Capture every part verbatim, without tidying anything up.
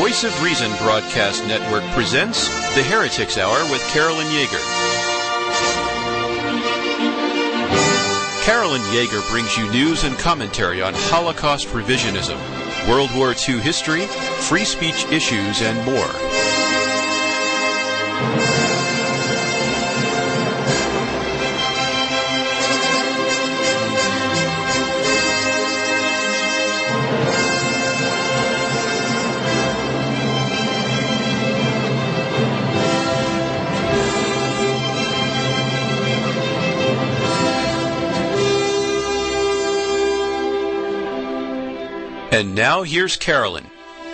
Voice of Reason Broadcast Network presents The Heretics Hour with Carolyn Yeager. Carolyn Yeager brings you news and commentary on Holocaust revisionism, World War Two history, free speech issues, and more. And now here's Carolyn.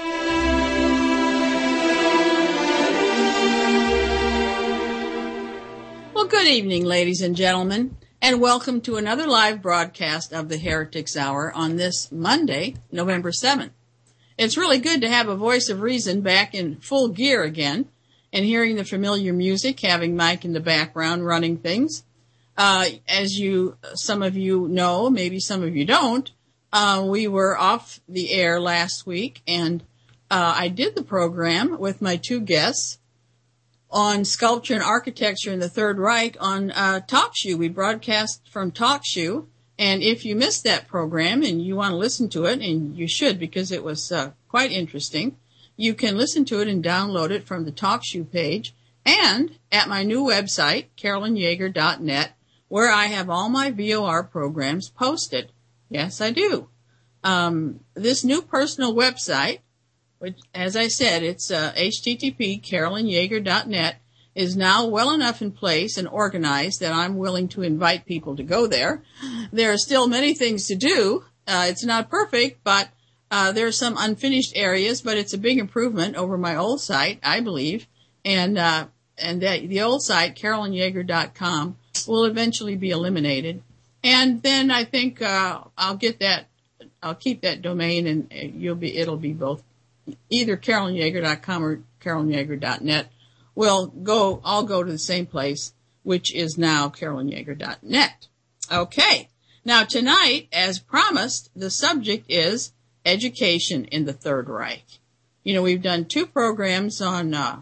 Well, good evening, ladies and gentlemen, and welcome to another live broadcast of the Heretics Hour on this Monday, November seventh. It's really good to have a voice of reason back in full gear again and hearing the familiar music, having Mike in the background running things. Uh, as you, some of you know, maybe some of you don't, Uh, we were off the air last week, and uh, I did the program with my two guests on sculpture and architecture in the Third Reich on uh, TalkShoe. We broadcast from TalkShoe, and if you missed that program and you want to listen to it, and you should because it was uh, quite interesting, you can listen to it and download it from the TalkShoe page and at my new website, carolyn yeager dot net, where I have all my V O R programs posted. Yes, I do. Um, this new personal website, which, as I said, it's uh, H T T P carolyn yeager dot net, is now well enough in place and organized that I'm willing to invite people to go there. There are still many things to do. Uh, it's not perfect, but uh, there are some unfinished areas, but it's a big improvement over my old site, I believe. And uh, and that, the old site, carolyn yeager dot com, will eventually be eliminated. And then I think uh, I'll get that, I'll keep that domain, and you'll be, it'll be both, either carolyn yeager dot com or carolyn yeager dot net. We'll go, I'll go to the same place, which is now carolyn yeager dot net. Okay. Now tonight, as promised, the subject is education in the Third Reich. You know, we've done two programs on uh,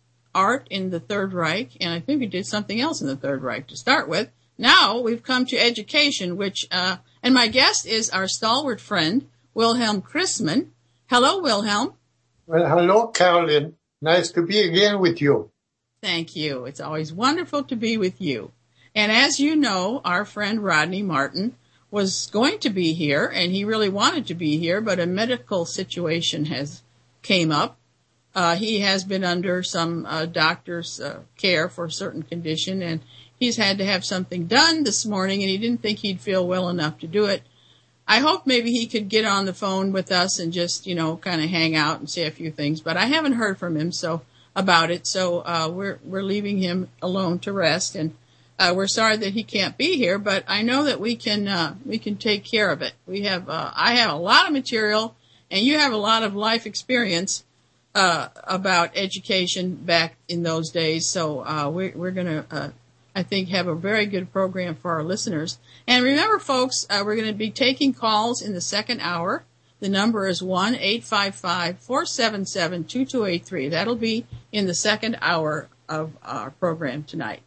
art in the Third Reich, and I think we did something else in the Third Reich to start with. Now we've come to education, which, uh, and my guest is our stalwart friend, Wilhelm Chrisman. Hello, Wilhelm. Well, hello, Carolyn. Nice to be again with you. Thank you. It's always wonderful to be with you. And as you know, our friend Rodney Martin was going to be here, and he really wanted to be here, but a medical situation has came up. Uh, he has been under some uh, doctor's uh, care for a certain condition, and he's had to have something done this morning, and he didn't think he'd feel well enough to do it. I hope maybe he could get on the phone with us and just, you know, kind of hang out and say a few things. But I haven't heard from him so about it, so uh, we're we're leaving him alone to rest. And uh, we're sorry that he can't be here, but I know that we can uh, we can take care of it. We have uh, I have a lot of material, and you have a lot of life experience uh, about education back in those days. So uh, we're we're gonna. Uh, I think have a very good program for our listeners. And remember, folks, uh, we're going to be taking calls in the second hour. The number is one eight five five, four seven seven, two two eight three. That'll be in the second hour of our program tonight.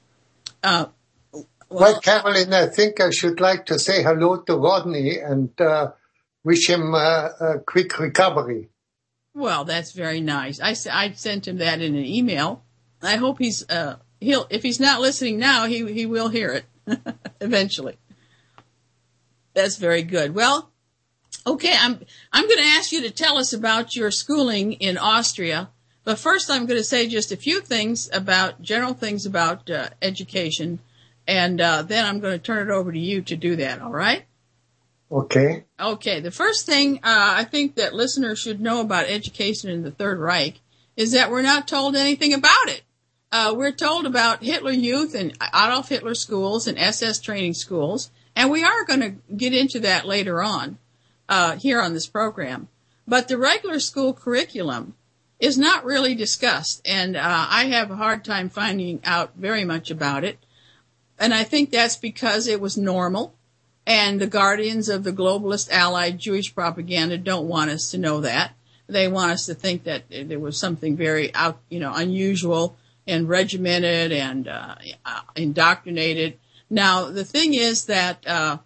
Uh, well, well, Carolyn, I think I should like to say hello to Rodney and uh, wish him uh, a quick recovery. Well, that's very nice. I, I sent him that in an email. I hope he's... Uh, He'll, if he's not listening now, he he will hear it eventually. That's very good. Well, okay, I'm I'm going to ask you to tell us about your schooling in Austria, but first I'm going to say just a few things about general things about uh, education, and uh, then I'm going to turn it over to you to do that. All right? Okay. Okay. The first thing uh, I think that listeners should know about education in the Third Reich is that we're not told anything about it. Uh, we're told about Hitler Youth and Adolf Hitler schools and S S training schools, and we are going to get into that later on uh, here on this program. But the regular school curriculum is not really discussed, and uh, I have a hard time finding out very much about it. And I think that's because it was normal, and the guardians of the globalist allied Jewish propaganda don't want us to know that. they want us to think that there was something very out, you know, unusual and regimented and uh, indoctrinated. Now, the thing is that uh,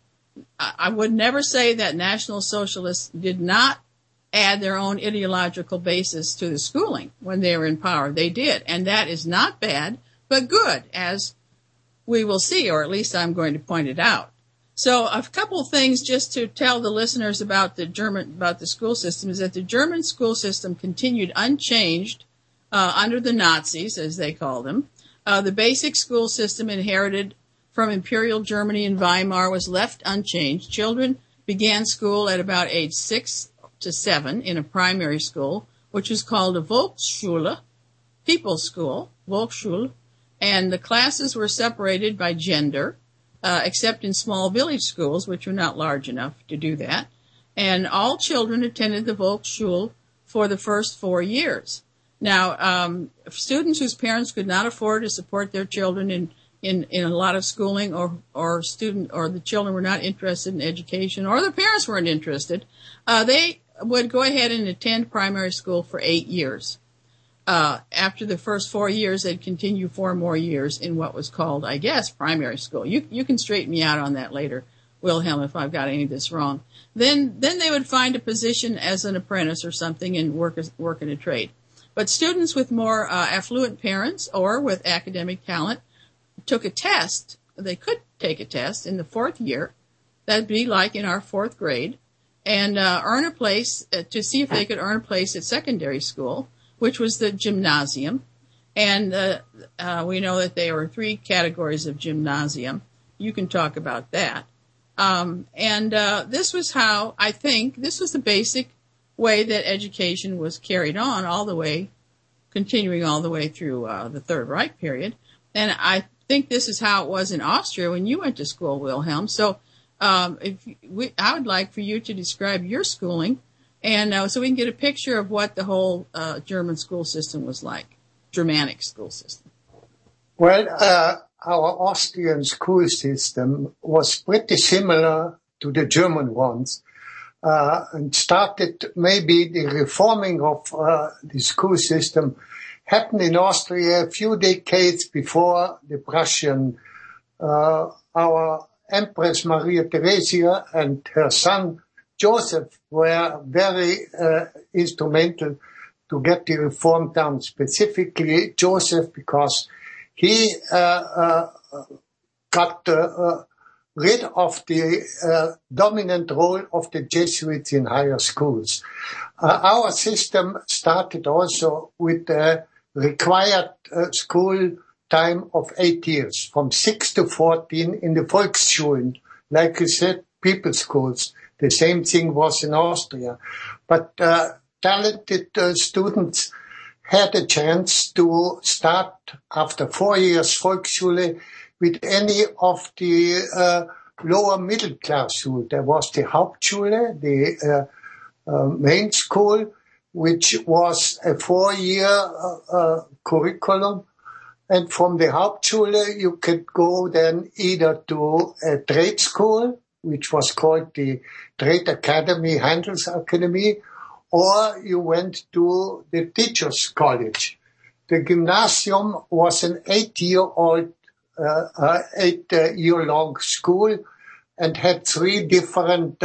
I would never say that National Socialists did not add their own ideological basis to the schooling when they were in power. They did, and that is not bad, but good, as we will see, or at least I'm going to point it out. So a couple of things just to tell the listeners about the German, about the school system is that the German school system continued unchanged uh, under the Nazis, as they call them. Uh, the basic school system inherited from Imperial Germany in Weimar was left unchanged. Children began school at about age six to seven in a primary school, which is called a Volksschule, people's school, Volksschule, and the classes were separated by gender, uh, except in small village schools, which were not large enough to do that. And all children attended the Volksschule for the first four years. Now, um, students whose parents could not afford to support their children in in, in a lot of schooling, or, or student, or the children were not interested in education, or the parents weren't interested, uh, they would go ahead and attend primary school for eight years. Uh, after the first four years, they'd continue four more years in what was called, I guess, primary school. You, you can straighten me out on that later, Wilhelm, if I've got any of this wrong. Then, then they would find a position as an apprentice or something and work, as, work in a trade. But students with more uh, affluent parents or with academic talent took a test. They could take a test in the fourth year. That'd be like in our fourth grade, and uh, earn a place uh, to see if they could earn a place at secondary school, which was the gymnasium. And uh, uh, we know that there were three categories of gymnasium. You can talk about that. Um, and uh, this was how, I think, this was the basic way that education was carried on all the way, continuing all the way through uh, the Third Reich period. And I think this is how it was in Austria when you went to school, Wilhelm. So um, if we, I would like for you to describe your schooling, and uh, so we can get a picture of what the whole uh, German school system was like, Germanic school system. Well, uh, our Austrian school system was pretty similar to the German ones, uh, and started maybe the reforming of uh, the school system happened in Austria a few decades before the Prussian. Uh, our Empress Maria Theresia and her son Joseph were very uh, instrumental to get the reform done, specifically Joseph, because he uh, uh, got uh, uh, rid of the uh, dominant role of the Jesuits in higher schools. Uh, our system started also with the required uh, school time of eight years, from six to fourteen in the Volksschulen, like you said, people schools. The same thing was in Austria. But uh, talented uh, students had a chance to start after four years Volksschule with any of the uh, lower middle class schools. There was the Hauptschule, the uh, uh, main school, which was a four-year uh, uh, curriculum. And from the Hauptschule, you could go then either to a trade school, which was called the Trade Academy, Handelsakademie, or you went to the Teachers' College. The gymnasium was an eight-year-old, uh, uh, eight-year-long school and had three different uh,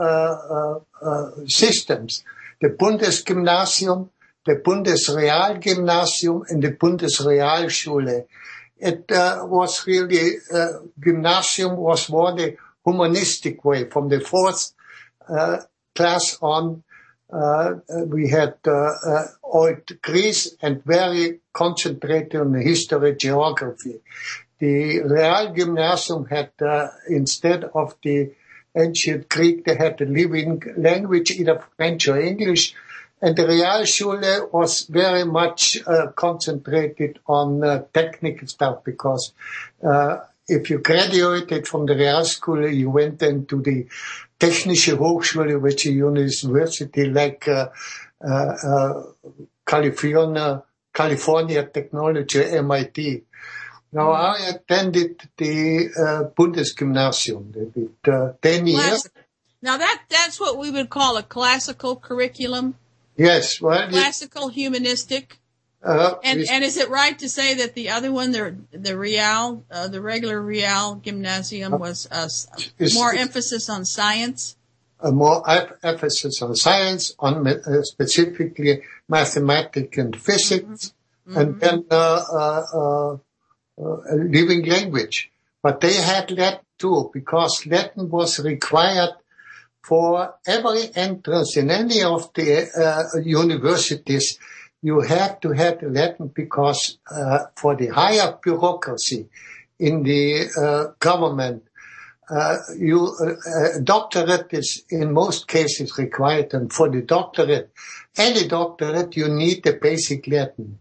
uh, uh, systems. The Bundesgymnasium, the Bundesrealgymnasium, and the Bundesrealschule. It uh, was really, uh, gymnasium was more the humanistic way. From the fourth uh, class on, uh, we had uh, uh, old Greece and very concentrated on the history, geography. The Realgymnasium had, uh, instead of the ancient Greek, they had a living language, either French or English. And the Realschule was very much uh, concentrated on uh, technical stuff, because uh, if you graduated from the Realschule, you went then to the Technische Hochschule, which is a university like uh, uh, uh, California, California Technology, M I T. Now, I attended the uh, Bundesgymnasium. They did uh, ten years. Now, that that's what we would call a classical curriculum. Yes. Well, classical, it, humanistic. Uh, and and is it right to say that the other one, the the Real, uh, the regular Real Gymnasium, was uh, more emphasis on science? A more emphasis on science, on uh, specifically mathematics and physics, mm-hmm. and mm-hmm. then uh, uh, uh, uh, living language. But they had Latin too, because Latin was required for every entrance in any of the uh, universities. You have to have Latin because uh, for the higher bureaucracy in the uh, government, uh, you uh, doctorate is in most cases required, and for the doctorate, any doctorate, you need the basic Latin.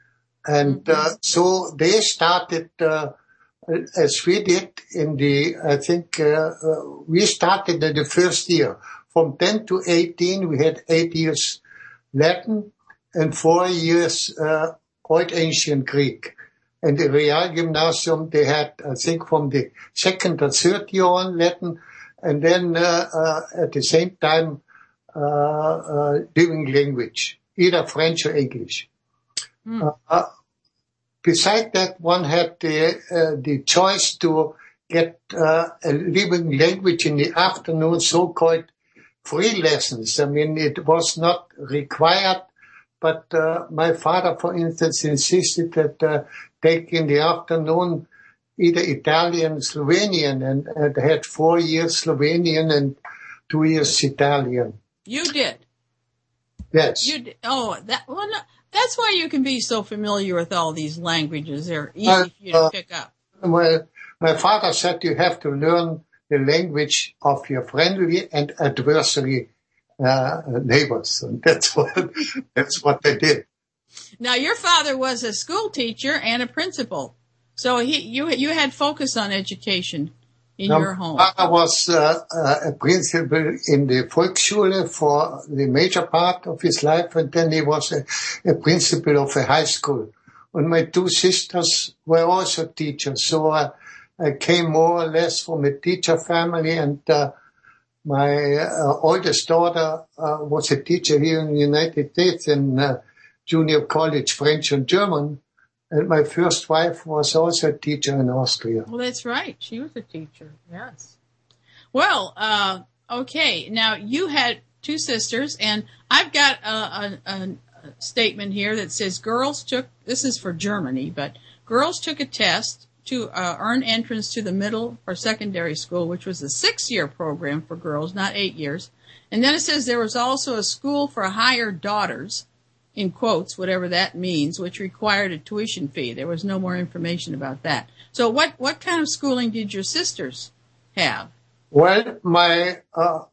And uh, so they started, uh, as we did in the, I think uh, uh, we started in the first year. From ten to eighteen, we had eight years Latin, and four years uh, Old Ancient Greek. And the Real Gymnasium, they had, I think, from the second or third year on Latin, and then uh, uh, at the same time, uh, uh, living language, either French or English. Mm. Uh, besides that, one had the, uh, the choice to get uh, a living language in the afternoon, so-called free lessons. I mean, it was not required. But uh, my father, for instance, insisted that uh, take in the afternoon either Italian, Slovenian, and, and had four years Slovenian and two years Italian. You did? Yes. You did. Oh, that well, no, that's why you can be so familiar with all these languages. They're easy uh, for you to uh, pick up. Well, my father said you have to learn the language of your friendly and adversary Uh, neighbors, and that's what that's what they did. Now, your father was a school teacher and a principal, so he you you had focus on education in now, your home. My father was uh, uh, a principal in the Volksschule for the major part of his life, and then he was a, a principal of a high school. And my two sisters were also teachers, so I, I came more or less from a teacher family, and uh, My uh, oldest daughter uh, was a teacher here in the United States in uh, junior college, French and German. And my first wife was also a teacher in Austria. Well, that's right. She was a teacher, yes. Well, uh, okay. Now, you had two sisters, and I've got a, a, a statement here that says girls took, this is for Germany, but girls took a test to uh, earn entrance to the middle or secondary school, which was a six-year program for girls, not eight years. And then it says there was also a school for higher daughters, in quotes, whatever that means, which required a tuition fee. There was no more information about that. So what, what kind of schooling did your sisters have? Well, my uh,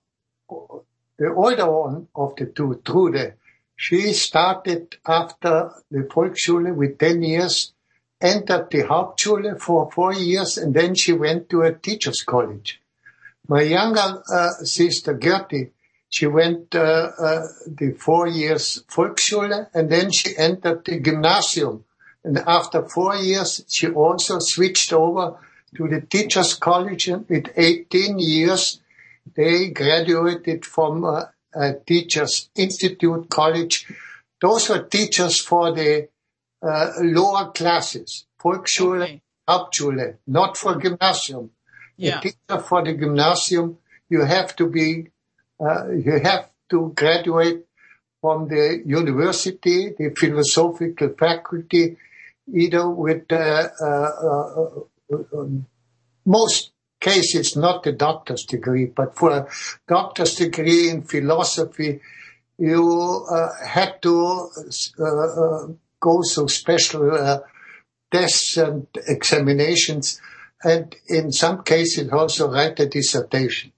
the older one of the two, Trude, she started after the Volksschule with ten years, entered the Hauptschule for four years, and then she went to a teacher's college. My younger uh, sister, Gertie, she went uh, uh, the four years Volksschule, and then she entered the Gymnasium. And after four years, she also switched over to the teacher's college, and with eighteen years, they graduated from uh, a teacher's institute college. Those were teachers for the Uh, lower classes, Volksschule, okay. Hauptschule, not for Gymnasium. Yeah. A teacher for the Gymnasium, you have to be, uh, you have to graduate from the university, the philosophical faculty, either with, uh, uh, uh, uh, most cases not the doctor's degree, but for a doctor's degree in philosophy, you uh, had to uh, uh, go through special uh, tests and examinations, and in some cases also write a dissertation.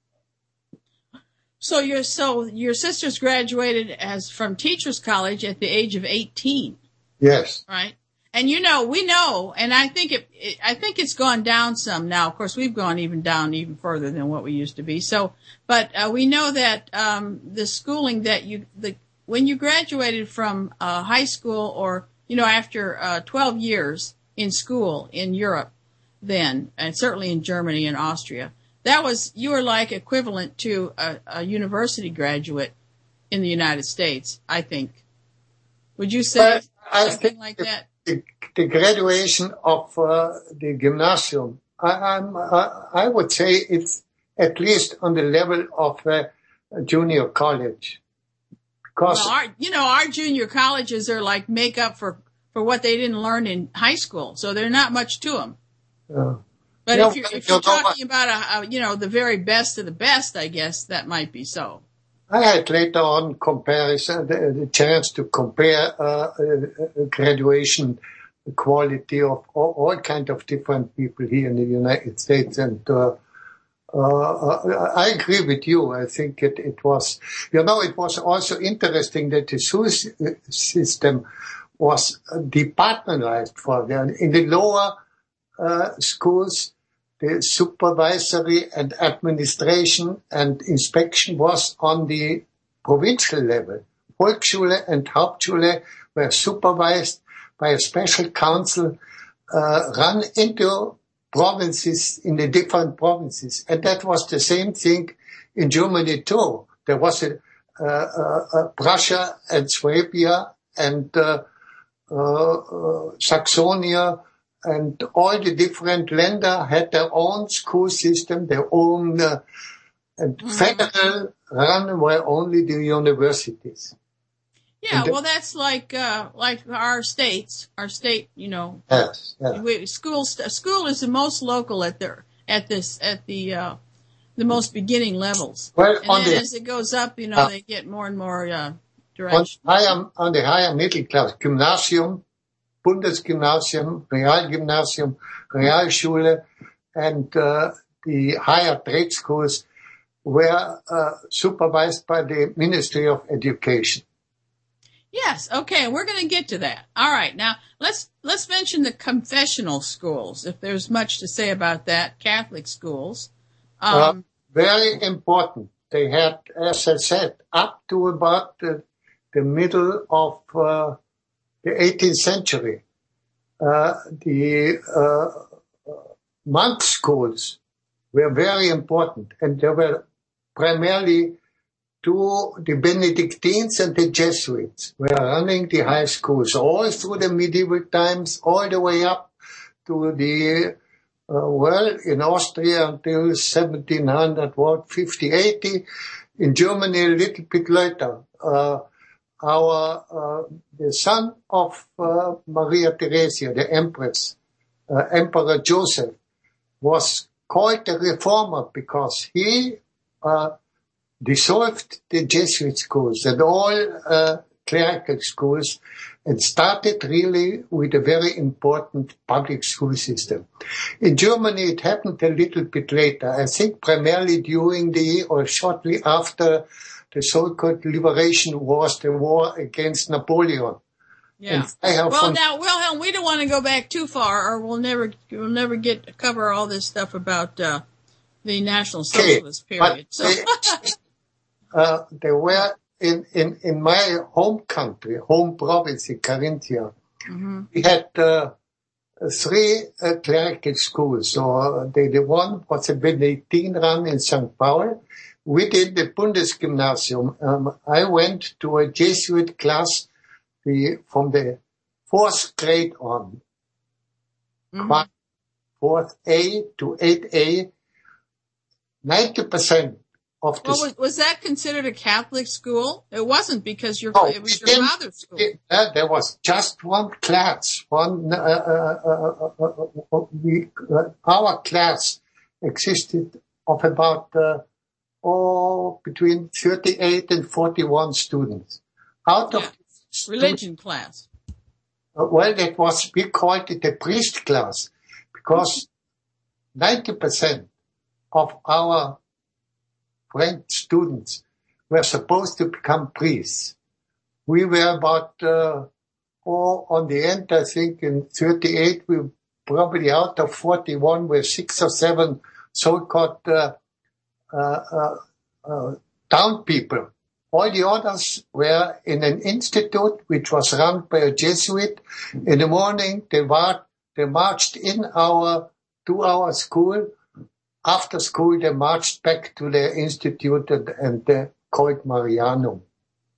So your so your sisters graduated as from teachers' college at the age of eighteen. Yes. Right. And you know, we know, and I think it, it I think it's gone down some now. Of course, we've gone even down even further than what we used to be. So, but uh, we know that um, the schooling that you the when you graduated from uh, high school, or, you know, after uh, twelve years in school in Europe then, and certainly in Germany and Austria, that was, you were like equivalent to a, a university graduate in the United States, I think. Would you say But I something think like the, that? the, the graduation of uh, the gymnasium, I, I'm, uh, I would say it's at least on the level of uh, a junior college. Because Well, our, you know, our junior colleges are like make up for, for what they didn't learn in high school. So they're not much to them. uh, But no, if you're, if you you're know, talking about, a, a, you know, the very best of the best, I guess that might be so. I had later on comparison, the, the chance to compare uh, uh, graduation quality of all, all kind of different people here in the United States. And uh, uh, I agree with you. I think it, it was, you know, it was also interesting that the school system was departmentalized for them. In the lower uh, schools, the supervisory and administration and inspection was on the provincial level. Volksschule and Hauptschule were supervised by a special council uh, run into provinces in the different provinces. And that was the same thing in Germany too. There was a, uh, uh, uh, Prussia and Swabia and uh, uh, uh, Saxonia, and all the different Länder had their own school system, their own, uh, and mm-hmm. federal run were only the universities. Yeah, well, that's like uh, like our states, our state, you know. Yes, yeah. We, school school is the most local at the at this at the uh, the most beginning levels. Well, and on then the, as it goes up, you know, uh, they get more and more uh, direction. On, higher, on the higher middle class, Gymnasium, Bundesgymnasium, Realgymnasium, Realschule, and uh, the higher trade schools were uh, supervised by the Ministry of Education. Yes, okay, we're going to get to that. All right, now let's let's mention the confessional schools, if there's much to say about that, Catholic schools. Um, uh, very important. They had, as I said, up to about the, the middle of uh, the eighteenth century, uh, the uh, monk schools were very important, and they were primarily to the Benedictines and the Jesuits were running the high schools all through the medieval times, all the way up to the, uh, well, in Austria until seventeen hundred, what, fifty, eighty, in Germany a little bit later. Uh, our, uh, the son of uh, Maria Theresia, the Empress, uh, Emperor Joseph, was called a reformer because he, uh, dissolved the Jesuit schools and all uh, clerical schools and started really with a very important public school system. In Germany, it happened a little bit later. I think primarily during the or shortly after the so-called liberation wars, the war against Napoleon. Yeah. Well, now, Wilhelm, we don't want to go back too far, or we'll never we'll never get to cover all this stuff about uh, the National Socialist okay, period. So. Uh, they were in, in, in my home country, home province in Carinthia. Mm-hmm. We had uh, three uh, clerical schools. So uh, the, the one was a Benedictine run in Saint Paul. Within the Bundesgymnasium, um, I went to a Jesuit class the, from the fourth grade on, mm-hmm. fourth A to eighth A, ninety percent. Of well, was, was that considered a Catholic school? It wasn't because your, no, it was your father's school. It, uh, there was just one class. One, uh, uh, uh, uh, uh, we, uh, our class existed of about, uh, oh, between thirty-eight and forty-one students. Out yeah. of religion students, class. Uh, well, it was, we called it a priest class because ninety percent of our French students were supposed to become priests. We were about, uh, oh, on the end, I think in thirty-eight, we were probably out of forty-one were six or seven so-called, uh, uh, uh, uh, town people. All the others were in an institute which was run by a Jesuit. In the morning, they, war- they marched in our, to our school. After school, they marched back to their institute and, and they called Marianum.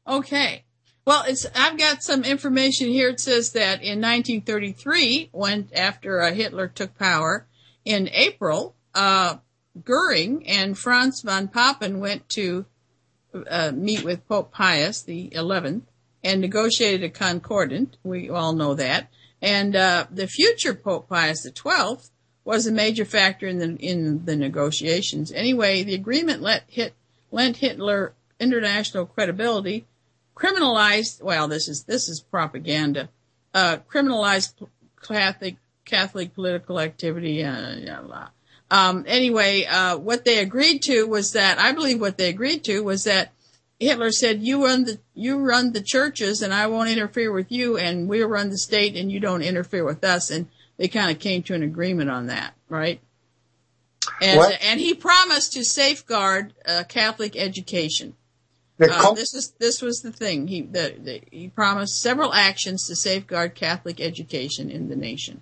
Okay. Well, it's, I've got some information here. It says that in nineteen thirty-three, when after uh, Hitler took power, in April, uh, Goering and Franz von Papen went to uh, meet with Pope Pius the eleventh and negotiated a concordat. We all know that. And uh, the future Pope Pius the twelfth was a major factor in the in the negotiations. Anyway, the agreement let hit, lent Hitler international credibility. Criminalized, well, this is, this is propaganda, uh, criminalized Catholic, Catholic political activity, uh, blah, blah. Um, anyway, uh, what they agreed to was that, I believe what they agreed to was that Hitler said, you run the, you run the churches and I won't interfere with you, and we'll run the state and you don't interfere with us. And they kind of came to an agreement on that, right? And, What? and he promised to safeguard, uh, Catholic education. The Uh, con- this is this was the thing. He the, the, he promised several actions to safeguard Catholic education in the nation.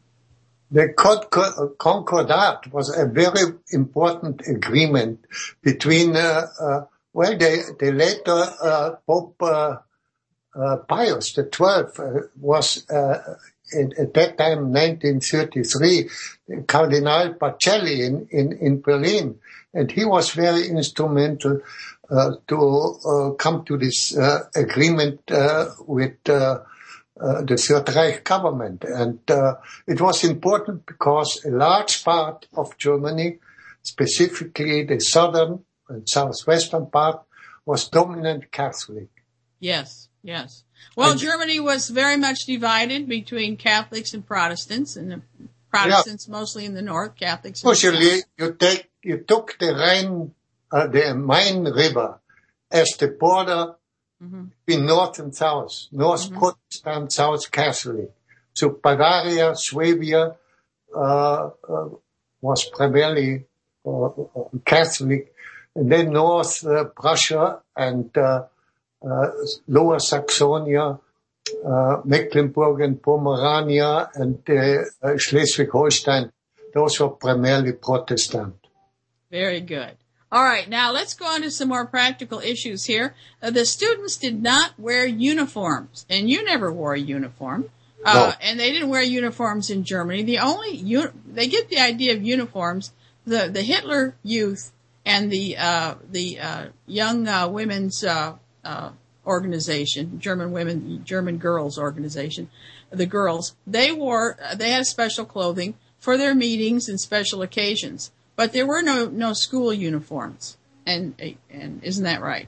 The Con- Concordat was a very important agreement between, uh, uh, well, the, the later uh, Pope uh, uh, Pius the twelfth uh, was uh, in, at that time, nineteen thirty-three, Cardinal Pacelli in, in, in Berlin, and he was very instrumental uh, to uh, come to this uh, agreement uh, with uh, uh, the Third Reich government. And uh, it was important because a large part of Germany, specifically the southern and southwestern part, was dominant Catholic. Yes, yes. Well, And- Germany was very much divided between Catholics and Protestants, and the Protestants mostly in the north, Catholics in the Usually, south. you take you took the Rhine, uh, the Main River, as the border Mm-hmm. between north and south, north Mhm. Protestant, south Catholic. So Bavaria, Swabia uh, uh, was primarily uh, uh, Catholic, and then North uh, Prussia and uh, uh, Lower Saxonia, uh, Mecklenburg and Pomerania, and uh, uh, Schleswig-Holstein. Those were primarily Protestant. Very good. All right, now let's go on to some more practical issues here. Uh, the students did not wear uniforms, and you never wore a uniform. Uh, No. And they didn't wear uniforms in Germany. The only, uni- they get the idea of uniforms, the, the Hitler Youth and the, uh, the, uh, young, uh, women's, uh, uh, organization, German women, German girls organization, the girls, they wore, they had special clothing for their meetings and special occasions. But there were no, no school uniforms. And, and isn't that right?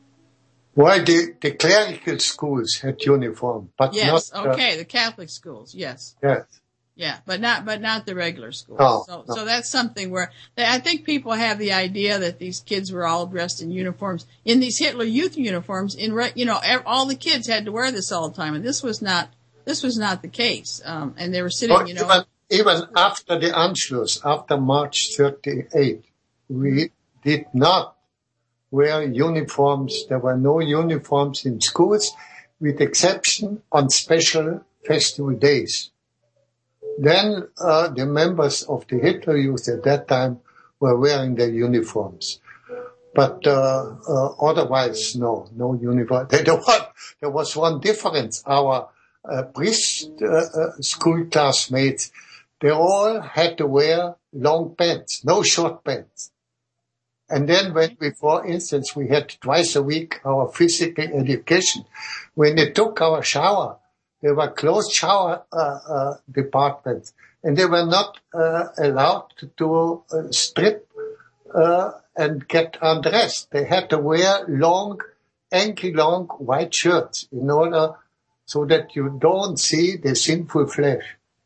Well, the, the clerical schools had uniform, but Yes. not. uh, Okay. The Catholic schools. Yes. Yes. Yeah. But not, but not the regular schools. No, so, no. so that's something where I think people have the idea that these kids were all dressed in uniforms, in these Hitler Youth uniforms, in, re, you know, ev- all the kids had to wear this all the time. And this was not, this was not the case. Um, and they were sitting, But you know. even, even after the Anschluss, after March thirty-eight, we did not wear uniforms. There were no uniforms in schools, with exception on special festival days. Then uh, the members of the Hitler Youth at that time were wearing their uniforms. But uh, uh, otherwise, no, no uniform. There was, there was one difference. Our uh, priest uh, uh, school classmates, they all had to wear long pants, no short pants. And then when we, for instance, we had twice a week our physical education, when they took our shower, there were closed shower uh, uh, departments, and they were not uh, allowed to, to uh, strip uh, and get undressed. They had to wear long, ankle-long white shirts in order so that you don't see the sinful flesh.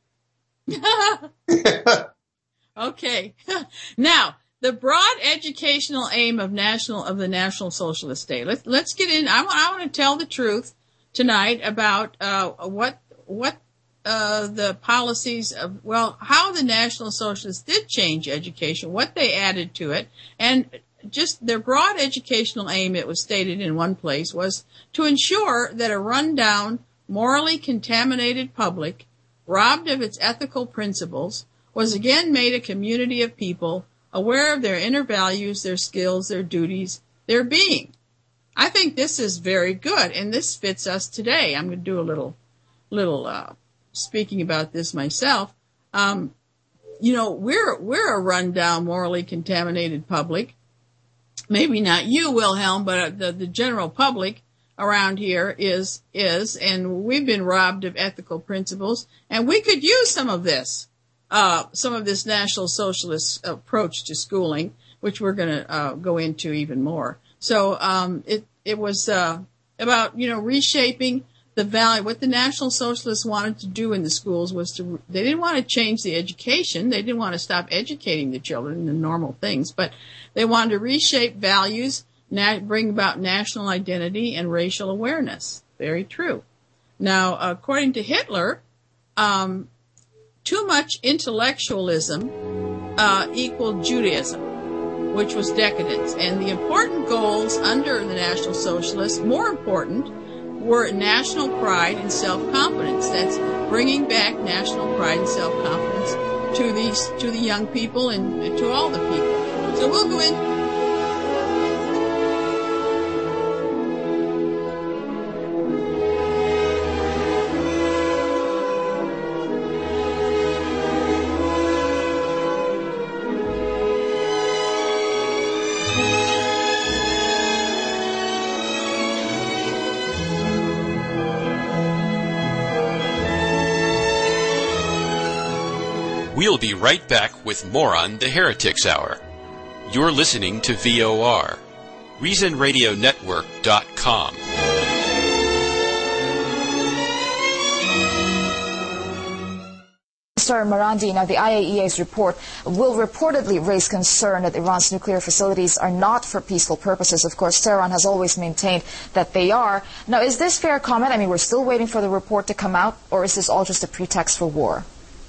Okay. Now, the broad educational aim of national of the National Socialist State. Let's let's get in. I want I want to tell the truth tonight about uh, what what uh, the policies of well how the National Socialists did change education, what they added to it, and just their broad educational aim. It was stated in one place was to ensure that a rundown, morally contaminated public, robbed of its ethical principles, was again made a community of people aware of their inner values, their skills, their duties, their being. I think this is very good, and this fits us today. I'm going to do a little, little uh, speaking about this myself. Um, you know, we're we're a rundown, morally contaminated public. Maybe not you, Wilhelm, but the, the general public around here is is, and we've been robbed of ethical principles, and we could use some of this, uh, some of this National Socialist approach to schooling, which we're going to uh, go into even more. So um, it it was uh, about you know reshaping the value. What the National Socialists wanted to do in the schools was to they didn't want to change the education. They didn't want to stop educating the children in the normal things, but they wanted to reshape values, na- bring about national identity and racial awareness. Very true. Now, according to Hitler, um, too much intellectualism uh, equaled Judaism, which was decadence. And the important goals under the National Socialists, more important, were national pride and self-confidence. That's bringing back national pride and self-confidence to these, to the young people and to all the people. So we'll go in. We'll be right back with more on the Heretics Hour. You're listening to V O R, Reason Radio Network dot com. Mister Marandi, now the I A E A's report will reportedly raise concern that Iran's nuclear facilities are not for peaceful purposes. Of course, Tehran has always maintained that they are. Now, is this fair comment? I mean, we're still waiting for the report to come out, or is this all just a pretext for war?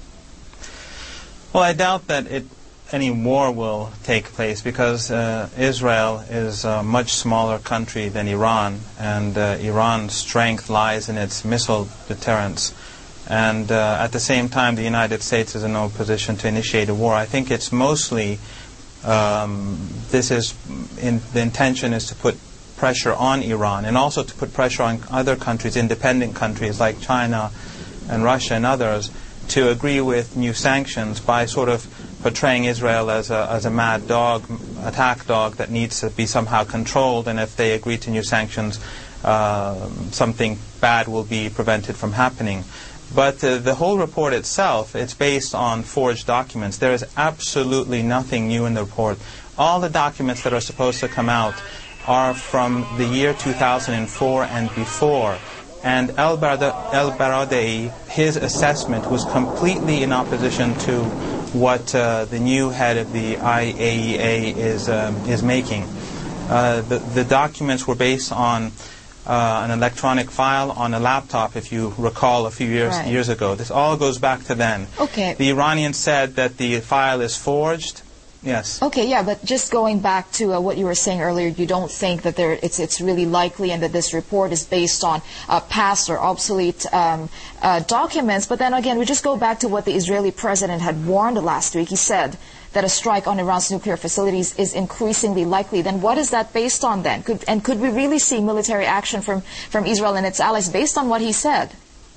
Well, I doubt that it, any war will take place because uh, Israel is a much smaller country than Iran, and uh, Iran's strength lies in its missile deterrence. And uh, at the same time, the United States is in no position to initiate a war. I think it's mostly, um, this is, in, the intention is to put pressure on Iran and also to put pressure on other countries, independent countries like China and Russia and others, to agree with new sanctions by sort of portraying Israel as a, as a mad dog, attack dog that needs to be somehow controlled, and if they agree to new sanctions, uh, something bad will be prevented from happening. But uh, the whole report itself, it's based on forged documents. There is absolutely nothing new in the report. All the documents that are supposed to come out are from the year two thousand four and before. And El-Baradei, his assessment was completely in opposition to what uh, the new head of the I A E A is um, is making. Uh, the, the documents were based on uh, an electronic file on a laptop, if you recall, a few years right. years ago. This all goes back to then. Okay. The Iranians said that the file is forged. Yes. Okay, yeah, but just going back to uh, what you were saying earlier, you don't think that there, it's it's really likely and that this report is based on uh, past or obsolete um, uh, documents. But then again, we just go back to what the Israeli president had warned last week. He said that a strike on Iran's nuclear facilities is increasingly likely. Then what is that based on then? Could, and could we really see military action from, from Israel and its allies based on what he said?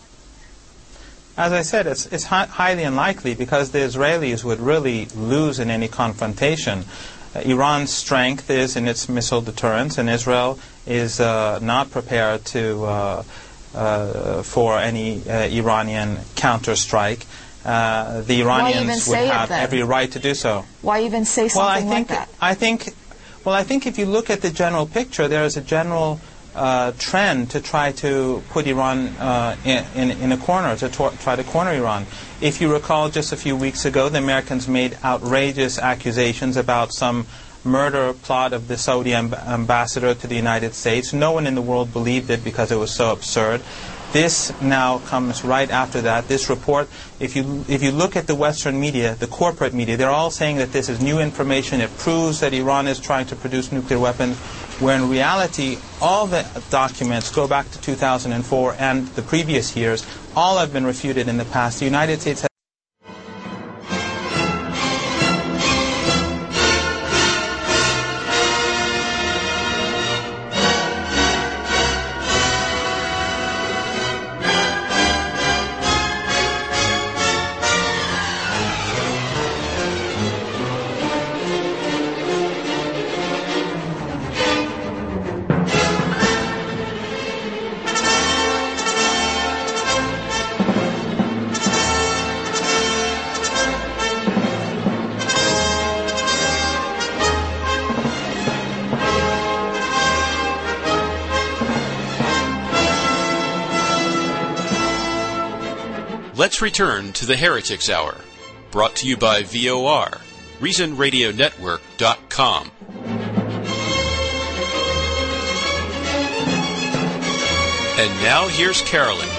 As I said, it's, it's hi- highly unlikely because the Israelis would really lose in any confrontation. Uh, Iran's strength is in its missile deterrence, and Israel is uh, not prepared to uh, uh, for any uh, Iranian counterstrike. Uh, the Iranians would have every right to do so. Why even say something well, I think, like that? I think, well, I think if you look at the general picture, there is a general Uh, trend to try to put Iran uh, in, in, in a corner, to tor- try to corner Iran. If you recall, just a few weeks ago, the Americans made outrageous accusations about some murder plot of the Saudi amb- ambassador to the United States. No one in the world believed it because it was so absurd. This now comes right after that. This report, if you if you look at the Western media, the corporate media, they're all saying that this is new information. It proves that Iran is trying to produce nuclear weapons, where in reality, all the documents go back to two thousand four and the previous years. All have been refuted in the past. The United States has let's return to the Heretics Hour, brought to you by V O R, Reason Radio Network dot com. And now here's Carolyn.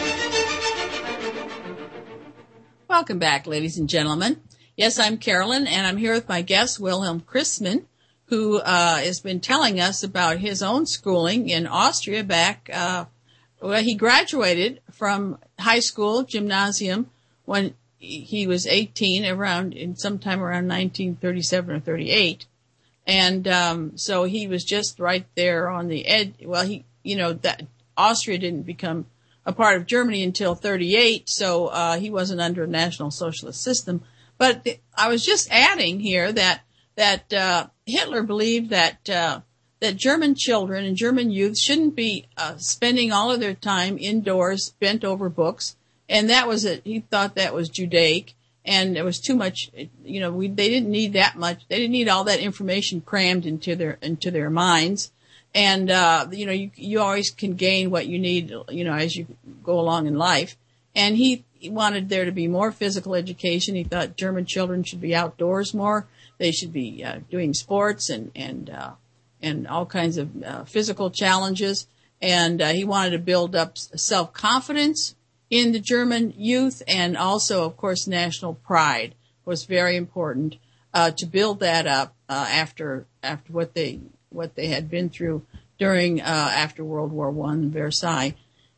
Welcome back, ladies and gentlemen. Yes, I'm Carolyn, and I'm here with my guest, Wilhelm Christmann, who uh, has been telling us about his own schooling in Austria back, uh, well, he graduated from high school, gymnasium, when he was eighteen, around, in sometime around nineteen thirty-seven or thirty-eight. And um, so he was just right there on the edge. Well, he, you know, that Austria didn't become a part of Germany until thirty-eight, so uh, he wasn't under a National Socialist system. But th- I was just adding here that that uh, Hitler believed that uh, that German children and German youth shouldn't be uh, spending all of their time indoors, bent over books, and that was it. He thought that was Judaic, and it was too much. You know, we, they didn't need that much. They didn't need all that information crammed into their into their minds. And, uh, you know, you, you always can gain what you need, you know, as you go along in life. And he, he wanted there to be more physical education. He thought German children should be outdoors more. They should be uh, doing sports and, and, uh, and all kinds of uh, physical challenges. And uh, he wanted to build up self-confidence in the German youth, and also, of course, national pride was very important uh, to build that up uh, after after what they what they had been through during uh, after World War One, Versailles,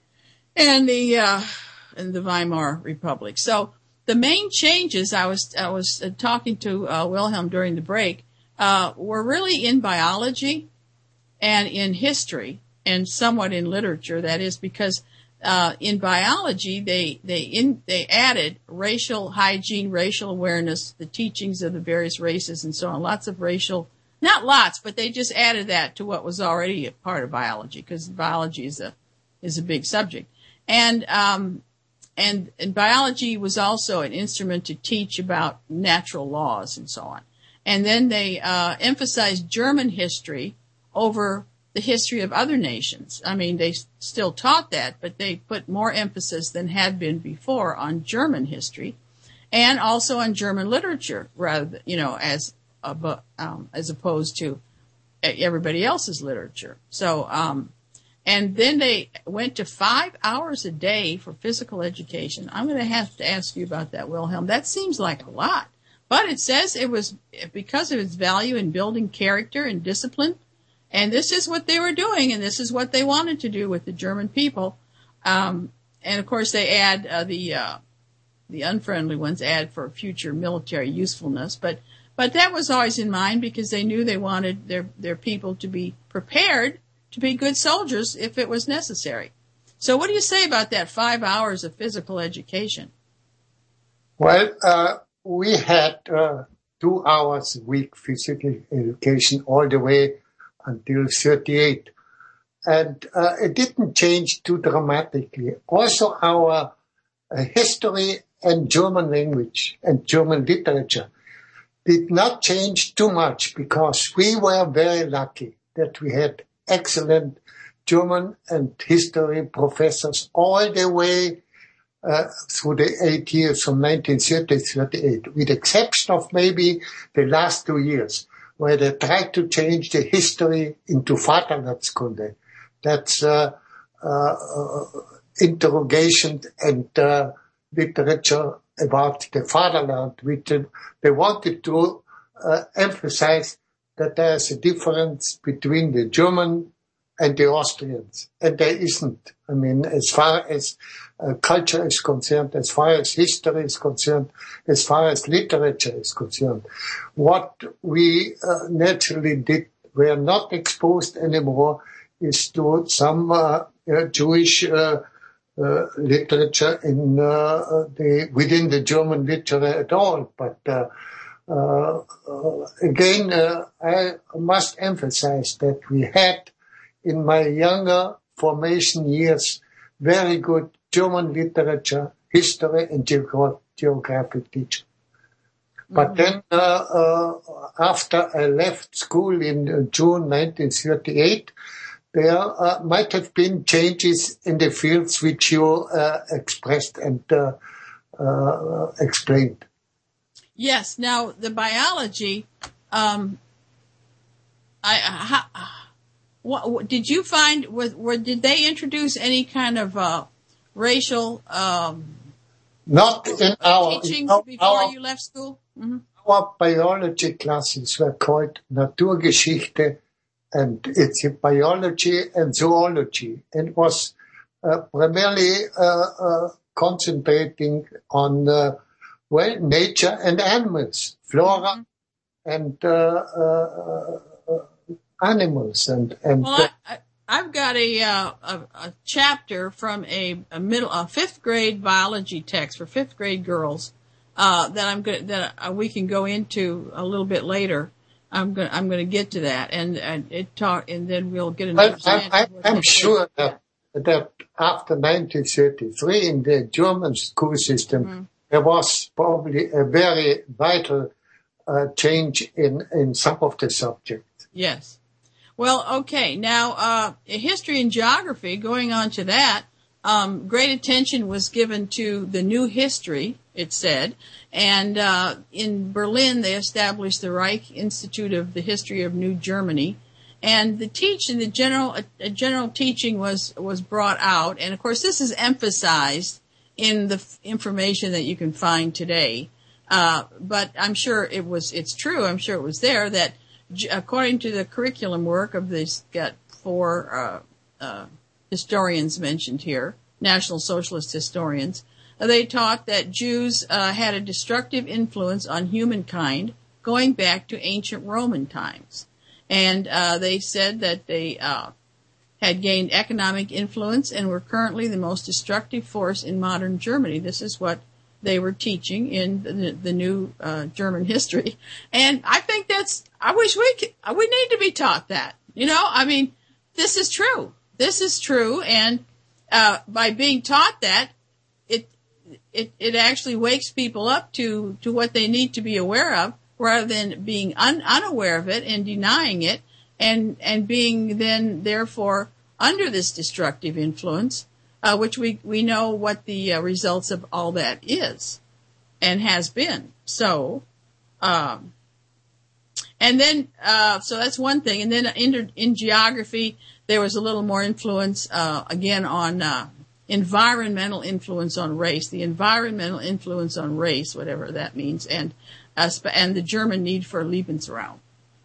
and the uh, and the Weimar Republic. So the main changes I was I was uh, talking to uh, Wilhelm during the break uh, were really in biology and in history and somewhat in literature. That is because uh, in biology they they in they added racial hygiene, racial awareness, the teachings of the various races, and so on. Lots of racial. Not lots, but they just added that to what was already a part of biology, because biology is a is a big subject. And um and and biology was also an instrument to teach about natural laws and so on. And then they uh emphasized German history over the history of other nations. I mean, they still taught that, but they put more emphasis than had been before on German history, and also on German literature, rather than, you know, as Um, as opposed to everybody else's literature. So, um, and then they went to five hours a day for physical education. I'm going to have to ask you about that, Wilhelm. That seems like a lot, but it says it was because of its value in building character and discipline. And this is what they were doing, and this is what they wanted to do with the German people. Um, and of course, they add uh, the uh, the unfriendly ones add for future military usefulness, but. But that was always in mind because they knew they wanted their, their people to be prepared to be good soldiers if it was necessary. So what do you say about that five hours of physical education? Well, uh, we had uh, two hours a week physical education all the way until thirty-eight. And uh, it didn't change too dramatically. Also, our uh, history and German language and German literature did not change too much because we were very lucky that we had excellent German and history professors all the way uh, through the eight years from nineteen thirty to thirty-eight, with the exception of maybe the last two years, where they tried to change the history into Vaterlandskunde. That's uh, uh, uh, interrogation and uh, literature about the fatherland, which uh, they wanted to uh, emphasize that there's a difference between the German and the Austrians. And there isn't. I mean, as far as uh, culture is concerned, as far as history is concerned, as far as literature is concerned, what we uh, naturally did, were not exposed anymore, is to some uh, uh, Jewish uh, Uh, literature in uh, the within the German literature at all. But uh, uh, uh, again, uh, I must emphasize that we had in my younger formation years very good German literature, history, and geog- geographic teaching. But mm-hmm. then, uh, uh, after I left school in uh, June nineteen thirty-eight. There uh, might have been changes in the fields which you uh, expressed, and uh, uh, explained. Yes. Now the biology, um, I, how, what, what did you find? Was, were, did they introduce any kind of uh, racial um, not in our teaching our, before our, you left school? Mm-hmm. Our biology classes were called Naturgeschichte, and it's biology and zoology, and it was uh, primarily uh, uh, concentrating on uh, well nature and animals, flora, mm-hmm. and uh, uh, uh, animals, and and. Well, I, I, I've got a, uh, a a chapter from a, a middle a fifth grade biology text for fifth grade girls uh, that I'm going that uh, we can go into a little bit later. I'm going I'm going to get to that, and, and it talk and then we'll get an understanding. I, I, I'm sure that that after nineteen thirty-three in the German school system, mm-hmm. there was probably a very vital uh, change in in some of the subjects. Yes. Well, okay. Now, uh, history and geography, going on to that, um, great attention was given to the new history, it said. And, uh, in Berlin, they established the Reich Institute of the History of New Germany. And the teaching, the general, a, a general teaching was, was brought out. And of course, this is emphasized in the f- information that you can find today. Uh, but I'm sure it was, it's true. I'm sure it was there that, according to the curriculum work of this, got four uh, uh, historians mentioned here, National Socialist historians, uh, they taught that Jews uh, had a destructive influence on humankind going back to ancient Roman times. And uh, they said that they uh, had gained economic influence and were currently the most destructive force in modern Germany. This is what they were teaching in the, the new uh, German history. And I think that's, I wish we could, we need to be taught that. You know, I mean, this is true. This is true. And uh, by being taught that, it, it, it actually wakes people up to, to what they need to be aware of, rather than being un, unaware of it and denying it and, and being then therefore under this destructive influence. Uh, which we, we know what the uh, results of all that is and has been. So, um, and then, uh, so that's one thing. And then in, in geography, there was a little more influence, uh, again on, uh, environmental influence on race, the environmental influence on race, whatever that means, and, uh, and the German need for Lebensraum.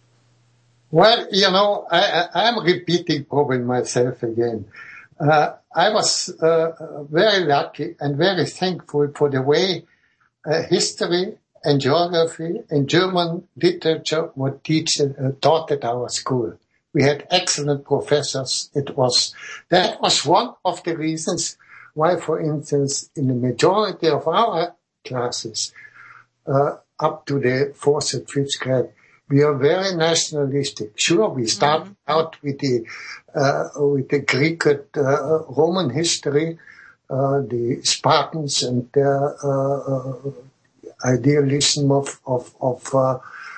Well, you know, I, I, I'm repeating probably myself again. Uh, I was uh, very lucky and very thankful for the way uh, history and geography and German literature were teach, uh, taught at our school. We had excellent professors. It was that was one of the reasons why, for instance, in the majority of our classes, uh, up to the fourth and fifth grade, we are very nationalistic. Sure, we start mm-hmm. out with the uh, with the Greek and uh, Roman history, uh, the Spartans and their uh, uh, idealism of of, of uh,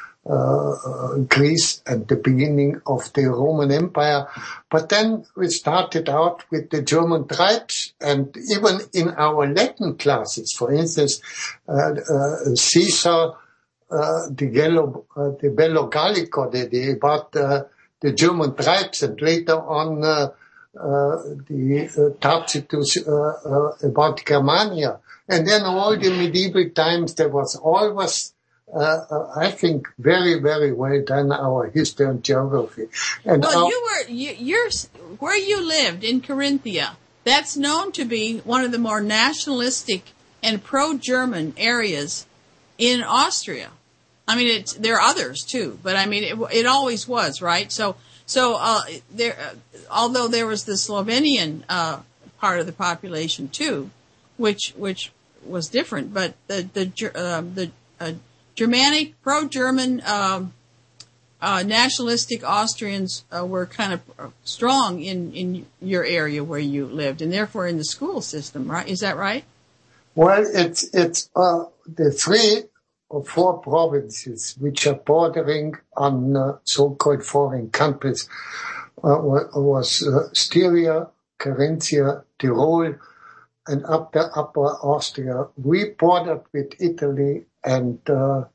uh, Greece and the beginning of the Roman Empire. But then we started out with the German tribes, and even in our Latin classes, for instance, uh, uh, Caesar. Uh, the Gallo, uh, the Bello Gallico, the, the, about uh, the German tribes, and later on uh, uh, the uh, Tacitus uh, uh, about Germania. And then all the medieval times, there was always, uh, uh, I think, very, very well done our history and geography. And well, our, you were, you, you're, where you lived in Carinthia, that's known to be one of the more nationalistic and pro-German areas in Austria. I mean, it's, there are others too, but I mean, it, it always was, right? So, so, uh, there, uh, although there was the Slovenian, uh, part of the population too, which, which was different, but the, the, uh, the, uh, Germanic, pro-German, um, uh, nationalistic Austrians, uh, were kind of strong in, in your area where you lived, and therefore in the school system, right? Is that right? Well, it's, it's, uh, the three, or four provinces which are bordering on uh, so-called foreign countries uh, was uh, Styria, Carinthia, Tyrol, and Upper, Upper Austria, we bordered with Italy and uh,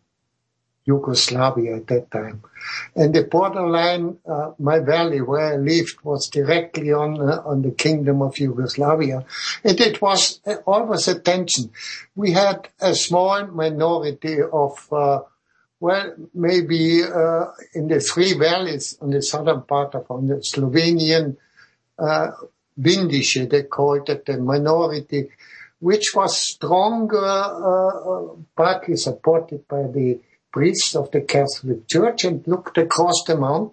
Yugoslavia at that time. And the borderline, uh, my valley where I lived, was directly on uh, on the Kingdom of Yugoslavia. And it was uh, always a tension. We had a small minority of, uh, well, maybe uh, in the three valleys on the southern part of on the Slovenian uh, Vindische, they called it, the minority, which was strong, uh, uh, partly supported by the priests of the Catholic Church, and looked across the mountain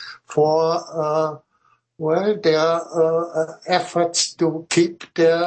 for, uh, well, their uh, efforts to keep their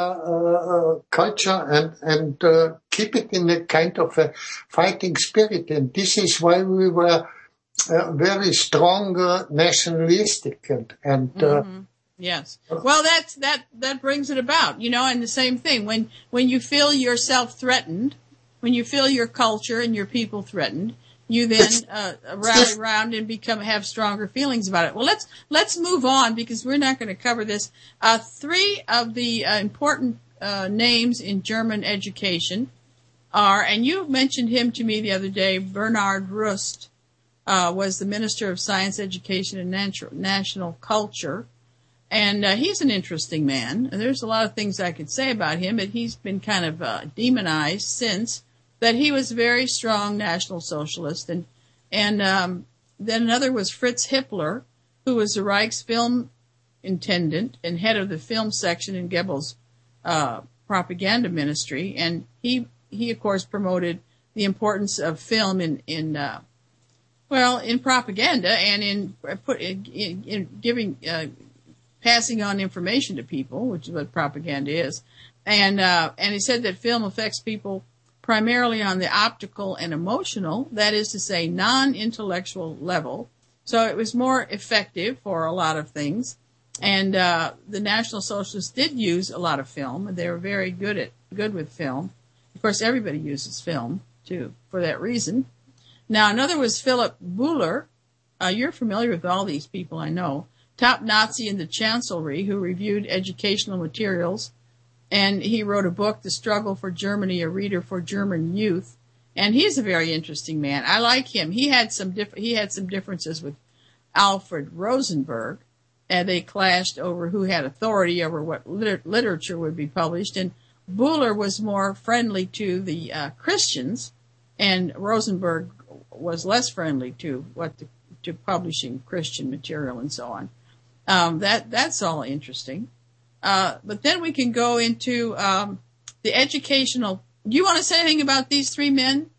uh, culture and, and uh, keep it in a kind of a fighting spirit. And this is why we were uh, very strong, uh, nationalistic and, and uh, mm-hmm. Yes. Well, that's, that, that brings it about, you know, and the same thing. When, when you feel yourself threatened, when you feel your culture and your people threatened, you then, uh, rally around and become, have stronger feelings about it. Well, let's, let's move on because we're not going to cover this. Uh, three of the uh, important, uh, names in German education are, and you mentioned him to me the other day, Bernhard Rust, uh, was the Minister of Science, Education, and Natu- National Culture. And uh, he's an interesting man. There's a lot of things I could say about him, but he's been kind of uh, demonized since. That he was a very strong National Socialist. And and um, then another was Fritz Hippler, who was the Reich's film intendant and head of the film section in Goebbels' uh, propaganda ministry. And he, he of course, promoted the importance of film in, in uh, well, in propaganda and in, put, in, in giving... Uh, passing on information to people, which is what propaganda is. And, uh, and he said that film affects people primarily on the optical and emotional, that is to say, non-intellectual level. So it was more effective for a lot of things. And, uh, the National Socialists did use a lot of film, and they were very good at, good with film. Of course, everybody uses film, too, for that reason. Now, another was Philip Buhler. Uh, you're familiar with all these people, I know. Top Nazi in the Chancellery, who reviewed educational materials, and he wrote a book, The Struggle for Germany, a reader for German youth. And he's a very interesting man. I like him. He had some diff- he had some differences with Alfred Rosenberg, and they clashed over who had authority over what liter- literature would be published. And Buhler was more friendly to the uh, Christians, and Rosenberg was less friendly to what the, to publishing Christian material and so on. Um, that, that's all interesting. Uh, but then we can go into, um, the educational. Do you want to say anything about these three men?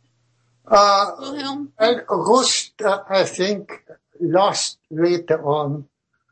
Uh, Wilhelm? And Rust, uh, I think, lost later on,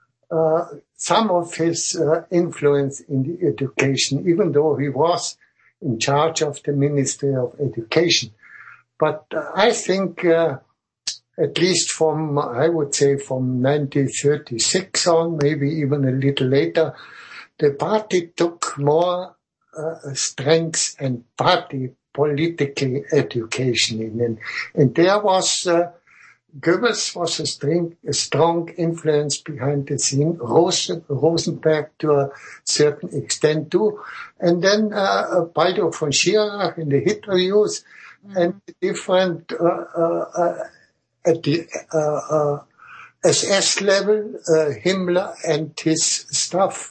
uh, some of his, uh, influence in the education, even though he was in charge of the Ministry of Education. But uh, I think, uh, at least from, I would say from nineteen thirty-six on, maybe even a little later, the party took more uh, strength and party political education in. And, and there was, uh, Goebbels was a, string, a strong influence behind the scene, Rosen, Rosenberg to a certain extent too. And then uh, Baldur von Schirach in the Hitler Youth, mm-hmm. and different uh, uh, uh, at the uh, uh, S S level, uh, Himmler and his stuff.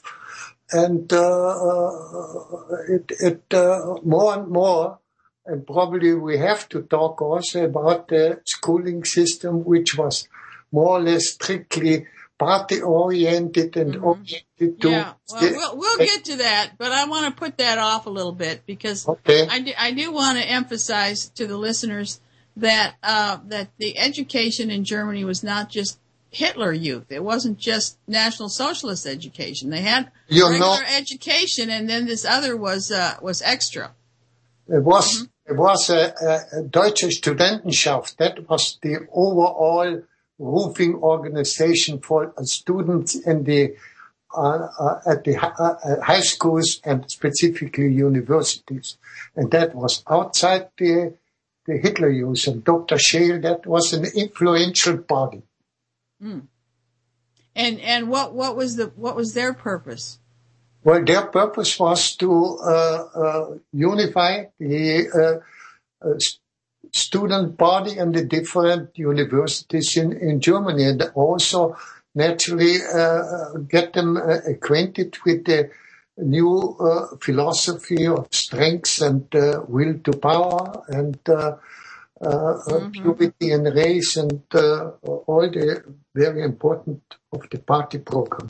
And uh, uh, it, it uh, more and more, and probably we have to talk also about the schooling system, which was more or less strictly party-oriented and mm-hmm. oriented to... Yeah, well, we'll, we'll get to that, but I want to put that off a little bit because okay. I do, I do want to emphasize to the listeners that uh, that the education in Germany was not just Hitler Youth. It wasn't just National Socialist education. They had you regular know, education, and then this other was uh, was extra. It was mm-hmm. it was a, a, a Deutsche Studentenschaft. That was the overall roofing organization for students in the uh, uh, at the uh, high schools and specifically universities, and that was outside the. The Hitler Youth and Doctor Scheel, that was an influential body. Mm. And and what, what was the what was their purpose? Well, their purpose was to uh, uh, unify the uh, uh, student body and the different universities in, in Germany, and also naturally uh, get them uh, acquainted with the new uh, philosophy of strength and uh, will to power and uh, uh, mm-hmm. purity and race and uh, all the very important of the party program.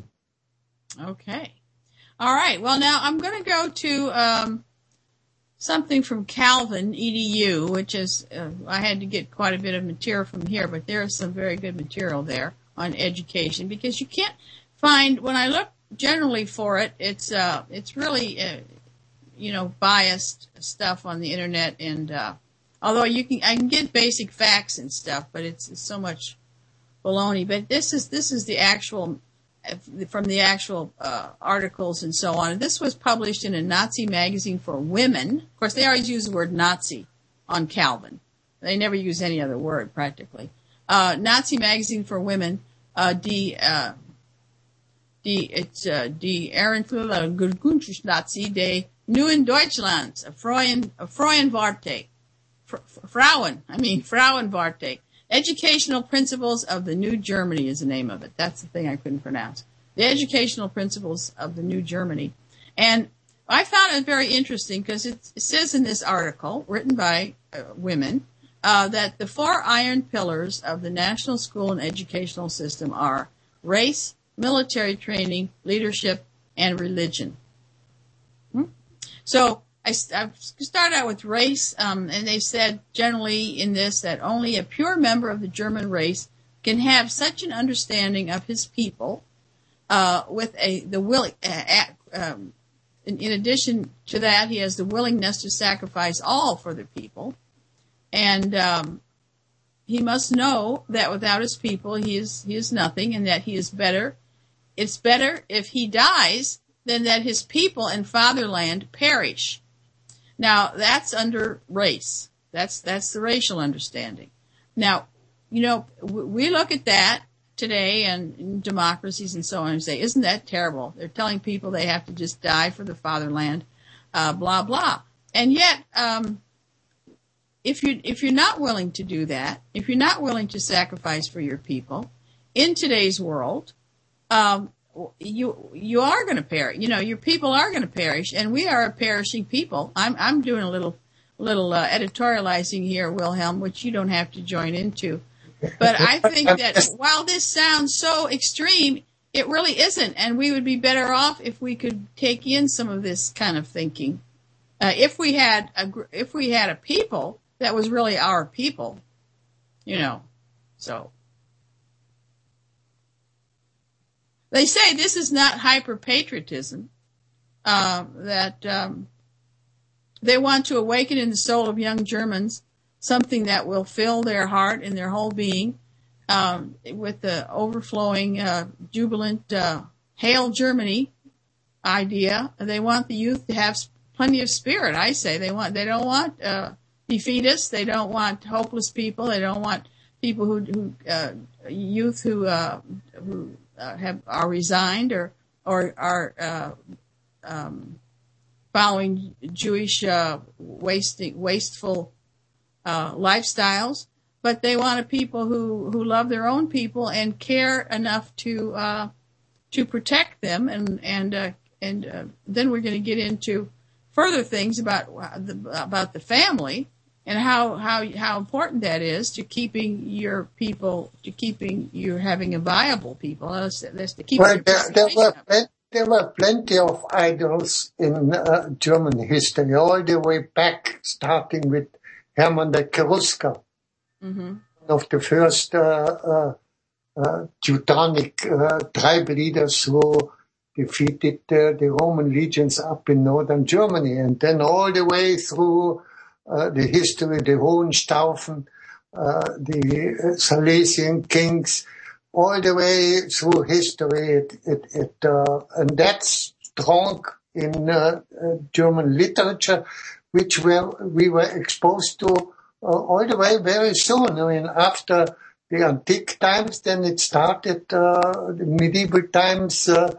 Okay. All right. Well, now I'm going to go to um, something from Calvin E D U, which is, uh, I had to get quite a bit of material from here, but there is some very good material there on education, because you can't find, when I look generally for it, it's uh, it's really, uh, you know, biased stuff on the internet, and uh, although you can, I can get basic facts and stuff, but it's, it's so much baloney. But this is this is the actual. From the actual uh, articles and so on. And this was published in a Nazi magazine for women. Of course, they always use the word Nazi on Calvin. They never use any other word, practically. Uh, Nazi magazine for women, uh, die, uh, die, it's, uh, die Ehrenflügel Nazi de Neuen Deutschlands, a Frauen, a Frauenwarte. Frauen, I mean, Frauenwarte. Educational Principles of the New Germany is the name of it. That's the thing I couldn't pronounce. The Educational Principles of the New Germany. And I found it very interesting because it, it says in this article, written by uh, women, uh, that the four iron pillars of the national school and educational system are race, military training, leadership, and religion. Hmm? So, I start out with race, um, and they said generally in this that only a pure member of the German race can have such an understanding of his people, uh, with a the will. Uh, um, in, in addition to that, he has the willingness to sacrifice all for the people, and um, he must know that without his people, he is he is nothing, and that he is better. It's better if he dies than that his people and fatherland perish. Now, that's under race. That's that's the racial understanding. Now, you know, we look at that today and in democracies and so on and say, isn't that terrible? They're telling people they have to just die for the fatherland, uh, blah, blah. And yet, um, if you if you're not willing to do that, if you're not willing to sacrifice for your people, in today's world, um, you you are going to perish. You know, your people are going to perish, and we are a perishing people. I'm I'm doing a little little uh, editorializing here, Wilhelm, which you don't have to join into. But I think that while this sounds so extreme, it really isn't, and we would be better off if we could take in some of this kind of thinking. Uh, if we had a if we had a people that was really our people, you know, so. They say this is not hyper-patriotism, uh, that um, they want to awaken in the soul of young Germans something that will fill their heart and their whole being um, with the overflowing, uh, jubilant, uh, Hail Germany idea. They want the youth to have plenty of spirit, I say. They want. They don't want uh, defeatists. They don't want hopeless people. They don't want people who, who uh, youth who, uh, who Uh, have are resigned or or are uh, um, following Jewish uh, wasting wasteful uh, lifestyles, but they want a people who, who love their own people and care enough to uh, to protect them, and and uh, and uh, then we're going to get into further things about the about the family. And how, how how important that is to keeping your people, to keeping you having a viable people. That's, that's to keep well, there, there, were plenty, there were plenty of idols in uh, German history, all the way back, starting with Hermann the Cherusker, mm-hmm. one of the first uh, uh, uh, Teutonic uh, tribe leaders who defeated uh, the Roman legions up in northern Germany, and then all the way through Uh, the history, the Hohenstaufen, uh, the uh, Silesian kings, all the way through history. It, it, it, uh, and that's strong in uh, uh, German literature, which were, we were exposed to uh, all the way very soon. I mean, after the antique times, then it started uh, the medieval times, uh,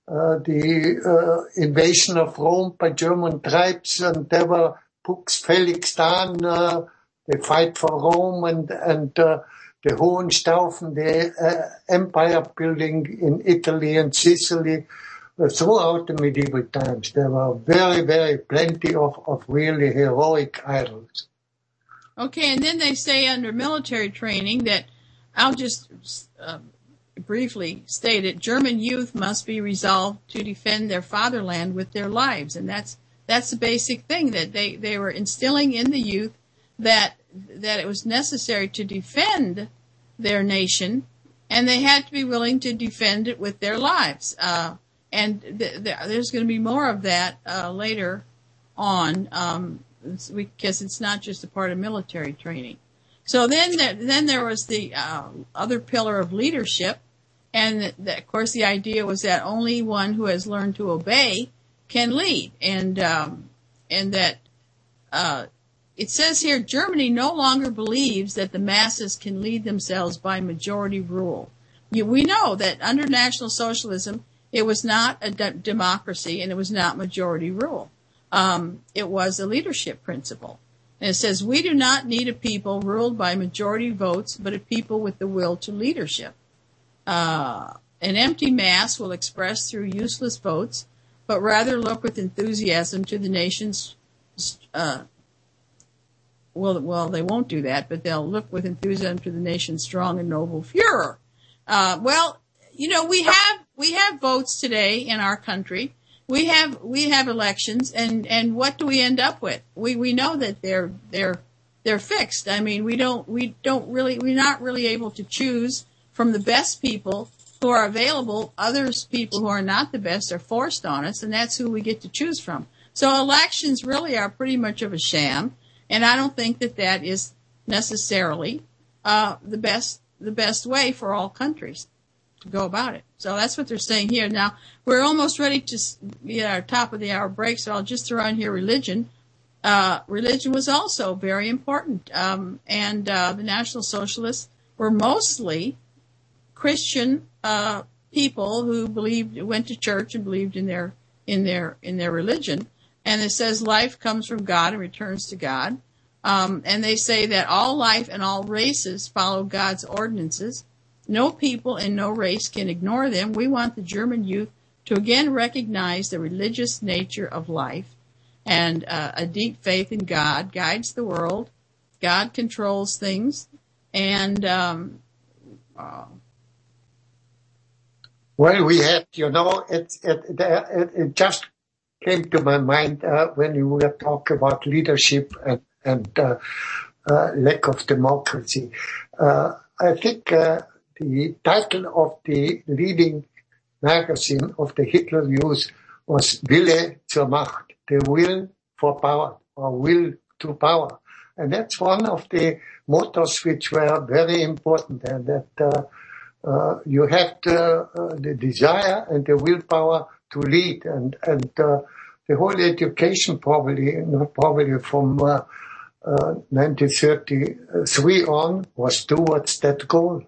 uh, the uh, invasion of Rome by German tribes, and there were books, Felix Dahn, uh, the fight for Rome, and, and uh, the Hohenstaufen, the uh, empire building in Italy and Sicily. Uh, throughout the medieval times, there were very, very plenty of, of really heroic idols. Okay, and then they say under military training that, I'll just uh, briefly state it, German youth must be resolved to defend their fatherland with their lives. And that's that's the basic thing, that they, they were instilling in the youth that that it was necessary to defend their nation, and they had to be willing to defend it with their lives. Uh, and th- th- there's going to be more of that uh, later on, um, because it's not just a part of military training. So then, there, then there was the uh, other pillar of leadership, and the, the, of course the idea was that only one who has learned to obey can lead, and um, and that uh, it says here Germany no longer believes that the masses can lead themselves by majority rule. You, we know that under National Socialism it was not a de- democracy and it was not majority rule. Um, it was a leadership principle. And it says, we do not need a people ruled by majority votes, but a people with the will to leadership. Uh, an empty mass will express through useless votes, but rather look with enthusiasm to the nation's, uh, well, well, they won't do that, but they'll look with enthusiasm to the nation's strong and noble Führer. Uh, well, you know, we have, we have votes today in our country. We have we have elections, and, and what do we end up with? We we know that they're they're they're fixed. I mean, we don't we don't really we're not really able to choose from the best people who are available. Others people who are not the best are forced on us, and that's who we get to choose from. So elections really are pretty much of a sham, and I don't think that that is necessarily uh, the best the best way for all countries to go about it. So that's what they're saying here. Now, we're almost ready to be at our top of the hour break, so I'll just throw in here religion. Uh, religion was also very important, um, and uh, the National Socialists were mostly Christian uh, people who believed, went to church and believed in their in their in their religion. And it says life comes from God and returns to God. Um, and they say that all life and all races follow God's ordinances. No people and no race can ignore them. We want the German youth to again recognize the religious nature of life, and uh, a deep faith in God guides the world. God controls things, and um, uh, well, we had, you know, it it it, it just came to my mind uh, when you were talking about leadership and and uh, uh, lack of democracy. Uh, I think. Uh, The title of the leading magazine of the Hitler Youth was Wille zur Macht, the will for power, or will to power. And that's one of the mottos which were very important, and that uh, uh, you have the, uh, the desire and the willpower to lead. And, and uh, the whole education probably, not probably from uh, uh, nineteen thirty-three on, was towards that goal.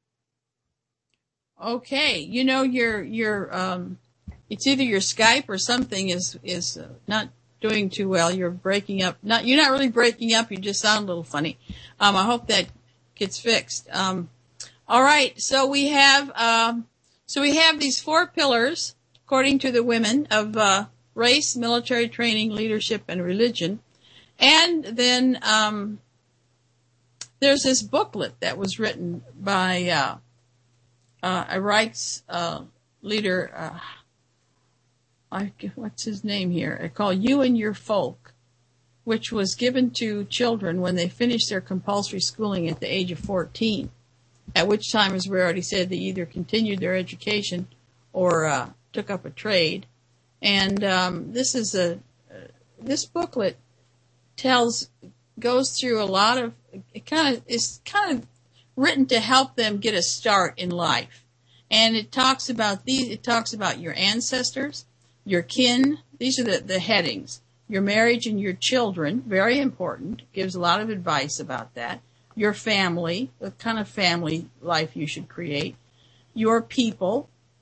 Okay, you know, your your um, it's either your Skype or something is is uh, not doing too well. You're breaking up. Not you're not really breaking up. You just sound a little funny. Um, I hope that gets fixed. Um, all right, so we have um, so we have these four pillars according to the women of uh, race, military training, leadership, and religion. And then um, there's this booklet that was written by. Uh, Uh, a rights uh, leader, uh, I, what's his name here? I call You and Your Folk, which was given to children when they finished their compulsory schooling at the age of fourteen, at which time, as we already said, they either continued their education or uh, took up a trade. And um, this is a uh, this booklet tells goes through a lot of it. Kind of is kind of written to help them get a start in life. And it talks about these, it talks about your ancestors, your kin. These are the, the headings. Your marriage and your children, very important. Gives a lot of advice about that. Your family, the kind of family life you should create. Your people,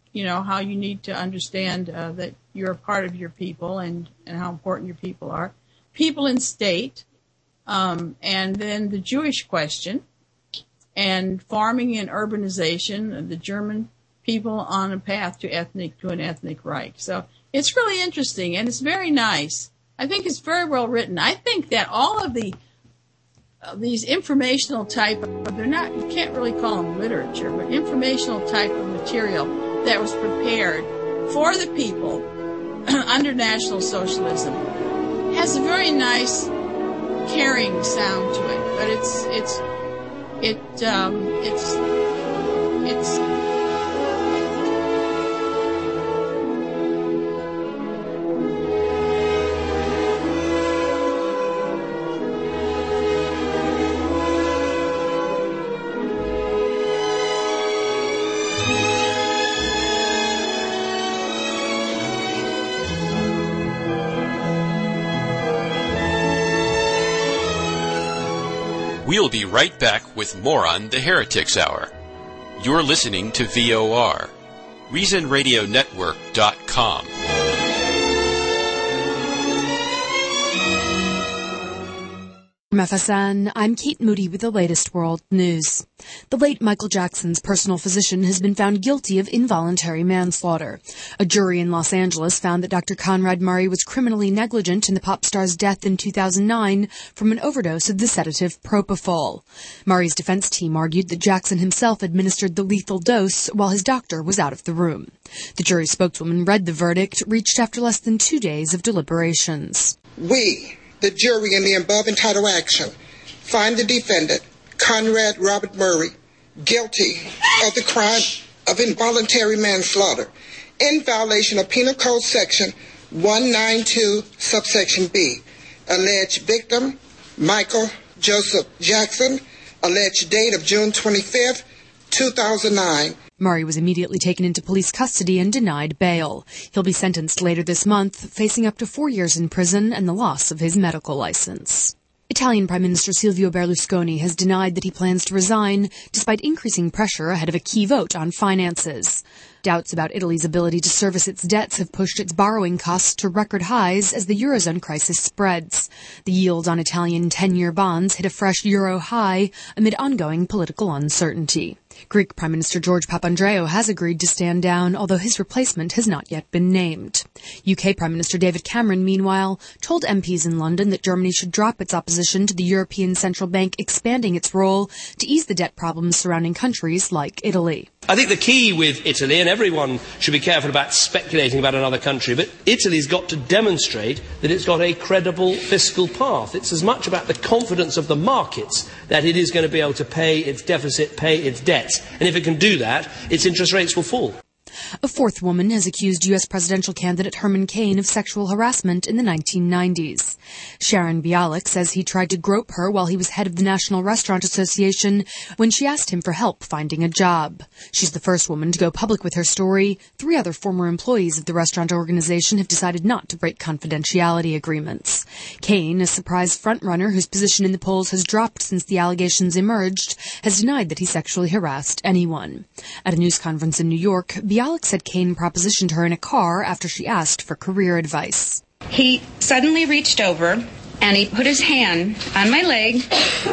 you know, how you need to understand uh, that you're a part of your people and, and how important your people are. People in state, um, and then the Jewish question, and farming and urbanization, the German people on a path to ethnic to an ethnic right. So it's really interesting, and it's very nice. I think it's very well written. I think that all of the uh, these informational type of, they're not, you can't really call them literature, but informational type of material that was prepared for the people under National Socialism has a very nice, caring sound to it. But it's it's it um, it's it's. We'll be right back with more on the Heretics Hour. You're listening to V O R, Reason Radio Network dot com. From F S N, I'm Kate Moody with the latest world news. The late Michael Jackson's personal physician has been found guilty of involuntary manslaughter. A jury in Los Angeles found that Doctor Conrad Murray was criminally negligent in the pop star's death in two thousand nine from an overdose of the sedative propofol. Murray's defense team argued that Jackson himself administered the lethal dose while his doctor was out of the room. The jury spokeswoman read the verdict, reached after less than two days of deliberations. We, the jury in the above entitled action, find the defendant, Conrad Robert Murray, guilty of the crime of involuntary manslaughter in violation of Penal Code Section one ninety-two, subsection B. Alleged victim, Michael Joseph Jackson, alleged date of June twenty-fifth, two thousand nine. Murray was immediately taken into police custody and denied bail. He'll be sentenced later this month, facing up to four years in prison and the loss of his medical license. Italian Prime Minister Silvio Berlusconi has denied that he plans to resign, despite increasing pressure ahead of a key vote on finances. Doubts about Italy's ability to service its debts have pushed its borrowing costs to record highs as the Eurozone crisis spreads. The yield on Italian ten-year bonds hit a fresh euro high amid ongoing political uncertainty. Greek Prime Minister George Papandreou has agreed to stand down, although his replacement has not yet been named. U K Prime Minister David Cameron, meanwhile, told M Ps in London that Germany should drop its opposition to the European Central Bank expanding its role to ease the debt problems surrounding countries like Italy. I think the key with Italy, and everyone should be careful about speculating about another country, but Italy's got to demonstrate that it's got a credible fiscal path. It's as much about the confidence of the markets that it is going to be able to pay its deficit, pay its debts. And if it can do that, its interest rates will fall. A fourth woman has accused U S presidential candidate Herman Cain of sexual harassment in the nineteen nineties. Sharon Bialik says he tried to grope her while he was head of the National Restaurant Association when she asked him for help finding a job. She's the first woman to go public with her story. Three other former employees of the restaurant organization have decided not to break confidentiality agreements. Cain, a surprise frontrunner whose position in the polls has dropped since the allegations emerged, has denied that he sexually harassed anyone. At a news conference in New York, Bialik said Cain propositioned her in a car after she asked for career advice. He suddenly reached over and he put his hand on my leg,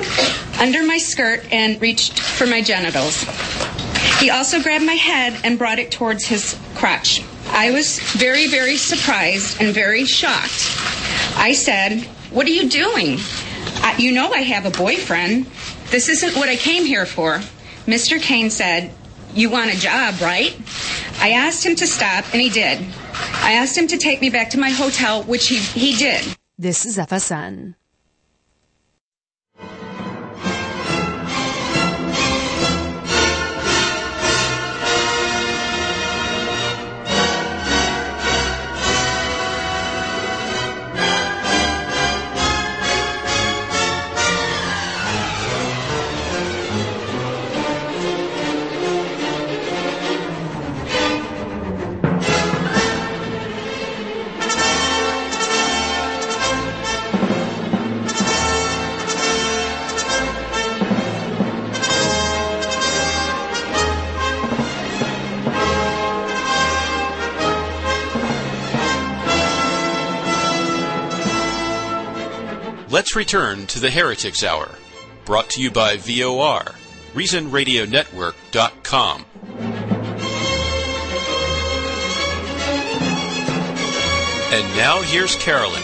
under my skirt, and reached for my genitals. He also grabbed my head and brought it towards his crotch. I was very, very surprised and very shocked. I said, "What are you doing? I, you know I have a boyfriend. This isn't what I came here for." Mister Cain said, "You want a job, right?" I asked him to stop, and he did. I asked him to take me back to my hotel, which he, he did. This is F S N. let's return to the Heretics Hour, brought to you by V O R, Reason Radio Network dot com. And now here's Carolyn.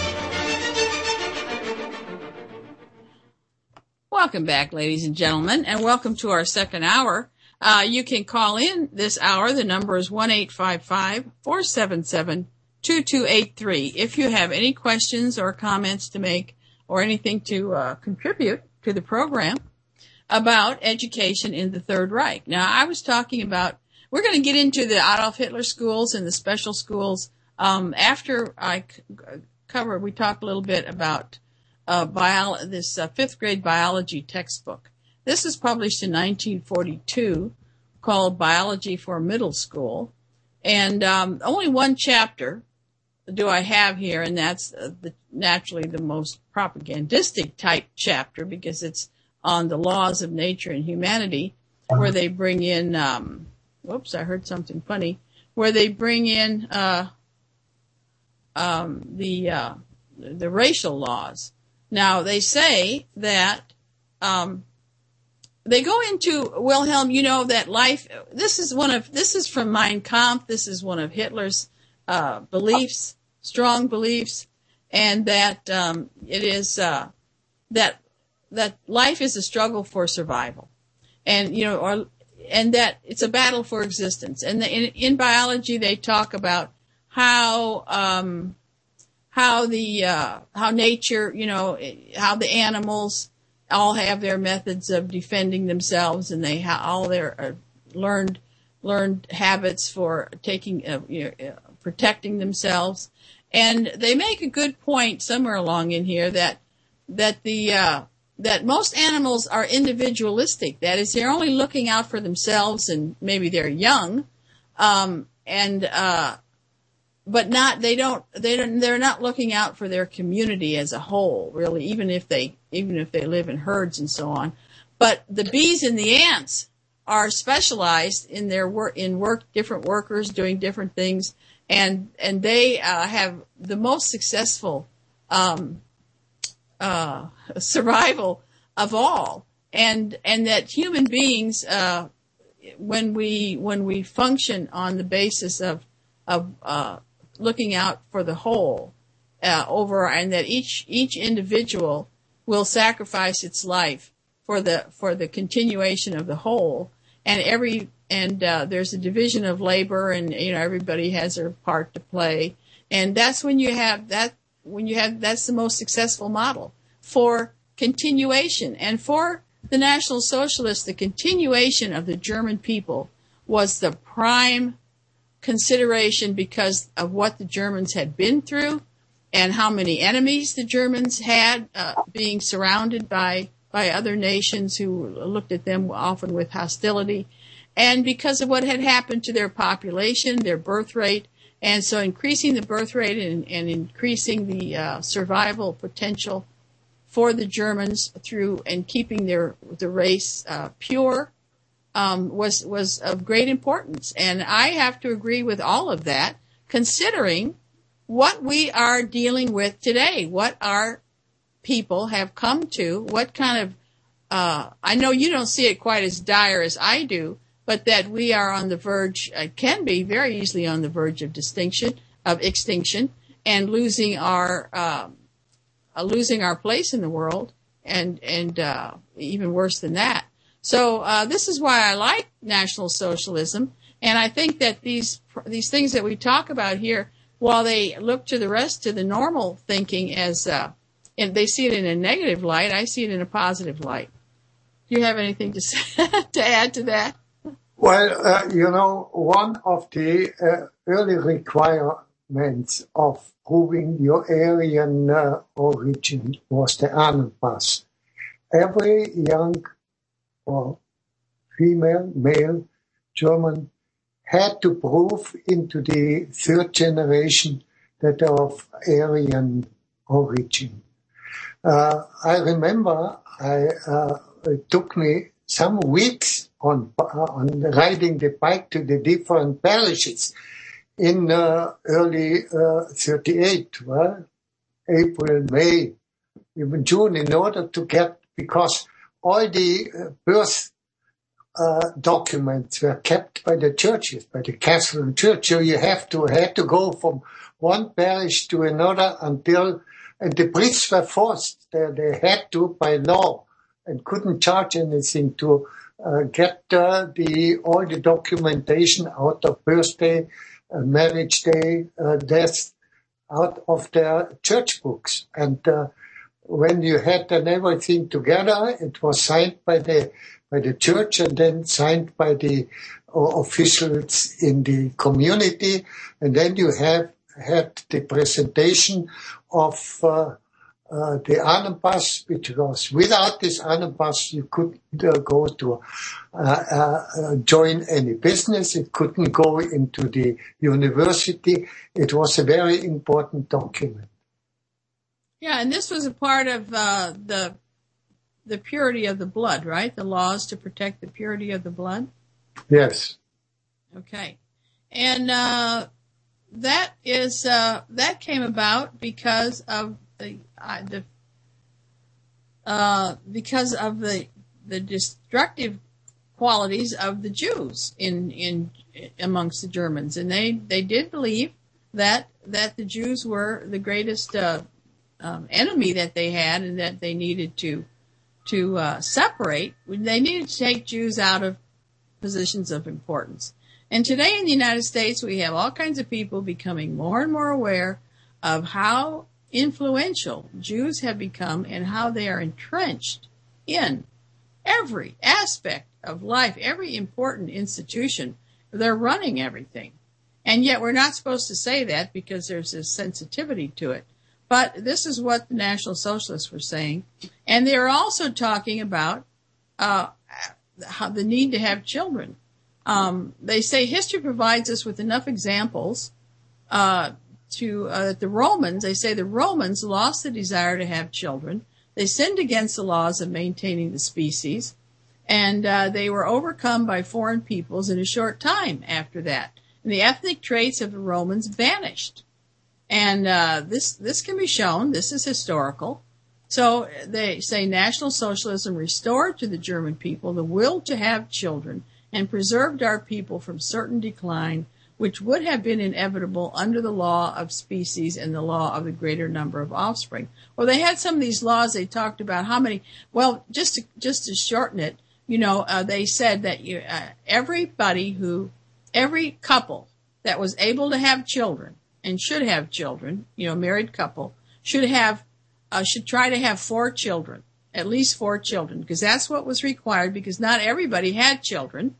Welcome back, ladies and gentlemen, and welcome to our second hour. Uh, you can call in this hour. The number is one eight five five, four seven seven, two two eight three. If you have any questions or comments to make or anything to uh, contribute to the program about education in the Third Reich. Now, I was talking about, we're going to get into the Adolf Hitler schools and the special schools. Um, after I c- covered, we talked a little bit about uh, bio- this uh, fifth grade biology textbook. This was published in nineteen forty-two, called Biology for Middle School. And um, only one chapter do I have here, and that's uh, the, naturally the most propagandistic type chapter, because it's on the laws of nature and humanity, where they bring in, um, whoops, I heard something funny, where they bring in uh, um, the uh, the racial laws. Now, they say that um, they go into, Wilhelm, you know, that life, this is one of, this is from Mein Kampf, this is one of Hitler's uh, beliefs, strong beliefs, and that um, it is, uh, that that life is a struggle for survival. And, you know, or, and that it's a battle for existence. And the, in, in biology, they talk about how, um, how the, uh, how nature, you know, how the animals all have their methods of defending themselves, and they have all their uh, learned, learned habits for taking, uh, you know, uh, protecting themselves. And they make a good point somewhere along in here that, that the, uh, that most animals are individualistic. That is, they're only looking out for themselves, and maybe they're young, um, and, uh, but not, they don't, they don't, they're not looking out for their community as a whole, really, even if they, even if they live in herds and so on. But the bees and the ants are specialized in their work, in work, different workers doing different things, and, and they, uh, have the most successful, um, uh, survival of all. And, and that human beings, uh, when we, when we function on the basis of, of, uh, looking out for the whole, uh, over, and that each, each individual will sacrifice its life for the, for the continuation of the whole. And every, and, uh, there's a division of labor, and, you know, everybody has their part to play. And that's when you have that, when you have, that's the most successful model for continuation. And for the National Socialists, the continuation of the German people was the prime consideration, because of what the Germans had been through and how many enemies the Germans had, uh, being surrounded by, by other nations who looked at them often with hostility, and because of what had happened to their population, their birth rate. And so increasing the birth rate and, and increasing the uh, survival potential for the Germans through, and keeping their, the race uh, pure, Um, was, was of great importance. And I have to agree with all of that, considering what we are dealing with today, what our people have come to, what kind of, uh, I know you don't see it quite as dire as I do, but that we are on the verge, uh, can be very easily on the verge of distinction, of extinction, and losing our, uh, uh, losing our place in the world, and, and, uh, even worse than that. So uh, this is why I like National Socialism, and I think that these these things that we talk about here, while they look to the rest, to the normal thinking as, uh, and they see it in a negative light, I see it in a positive light. Do you have anything to say, to add to that? Well, uh, you know, one of the uh, early requirements of proving your Aryan uh, origin was the Ahnenpass. Every young or female, male, German, had to prove into the third generation that they are of Aryan origin. Uh, I remember I, uh, it took me some weeks on, on riding the bike to the different parishes in uh, early uh, thirty-eight, well, April, May. even June, in order to get, because all the uh, birth uh, documents were kept by the churches, by the Catholic Church. So you have to had to go from one parish to another until, and the priests were forced. They, they had to by law and couldn't charge anything to uh, get uh, the all the documentation out of birthday, uh, marriage day, uh, death, out of their church books. And uh, when you had then everything together, it was signed by the by the church and then signed by the uh, officials in the community, and then you have had the presentation of uh, uh, the Ahnenpass, which was without this Ahnenpass you couldn't uh, go to uh, uh, join any business. It couldn't go into the university. It was a very important document. Yeah, and this was a part of uh, the the purity of the blood, right? The laws to protect the purity of the blood. Yes. Okay, and uh, that is uh, that came about because of the uh, the uh, because of the the destructive qualities of the Jews in in amongst the Germans, and they they did believe that that the Jews were the greatest uh, um, enemy that they had, and that they needed to to uh, separate. They needed to take Jews out of positions of importance. And today in the United States, we have all kinds of people becoming more and more aware of how influential Jews have become and how they are entrenched in every aspect of life, every important institution. They're running everything. And yet we're not supposed to say that because there's this sensitivity to it. But this is what the National Socialists were saying. And they're also talking about uh, how the need to have children. Um, they say history provides us with enough examples uh, to uh, that the Romans, they say the Romans lost the desire to have children. They sinned against the laws of maintaining the species, and uh, they were overcome by foreign peoples in a short time after that. And the ethnic traits of the Romans vanished. And uh, this this can be shown. This is historical. So they say National Socialism restored to the German people the will to have children and preserved our people from certain decline, which would have been inevitable under the law of species and the law of the greater number of offspring. Well, they had some of these laws. They talked about how many. Well, just to, just to shorten it, you know, uh, they said that you, uh, everybody who, every couple that was able to have children and should have children, you know, married couple, should have, uh, should try to have four children, at least four children, because that's what was required, because not everybody had children.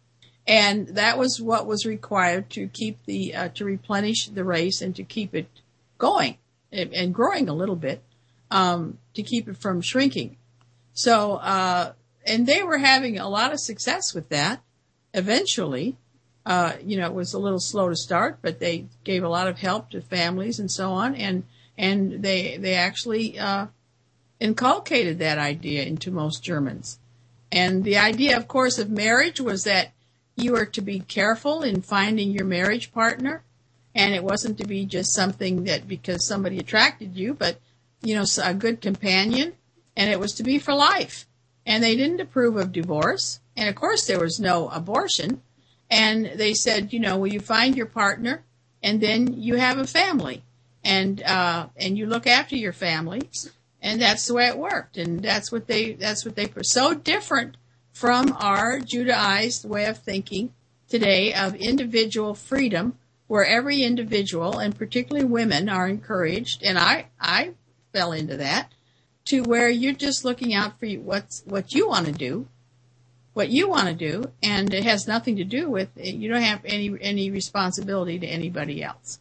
And that was what was required to keep the, uh, to replenish the race and to keep it going and, and growing a little bit, um, to keep it from shrinking. So, uh, and they were having a lot of success with that eventually. Uh, you know, it was a little slow to start, but they gave a lot of help to families and so on. And, and they, they actually, uh, inculcated that idea into most Germans. And the idea, of course, of marriage was that you were to be careful in finding your marriage partner. And it wasn't to be just something that because somebody attracted you, but, you know, a good companion. And it was to be for life. And they didn't approve of divorce. And, of course, there was no abortion. And they said, you know, well, you find your partner, and then you have a family, and uh, and you look after your family, and that's the way it worked. And that's what they that's what they so different from our Judaized way of thinking today of individual freedom, where every individual, and particularly women, are encouraged. And I I fell into that, to where you're just looking out for you, what's what you want to do. What you want to do, and it has nothing to do with, you don't have any any responsibility to anybody else.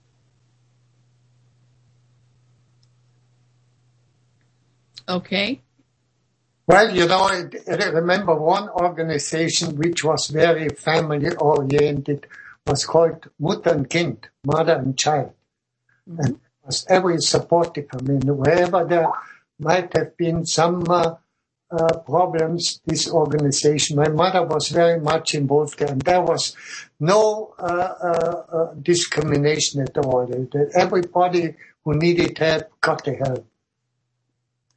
Okay. Well, you know, I, I remember one organization which was very family-oriented, was called Mutter und Kind, Mother and Child. Mm-hmm. And it was very supportive. I mean, wherever there might have been some uh, Uh, problems, this organization. My mother was very much involved there, and there was no uh, uh, uh, discrimination at all. That everybody who needed help got the help.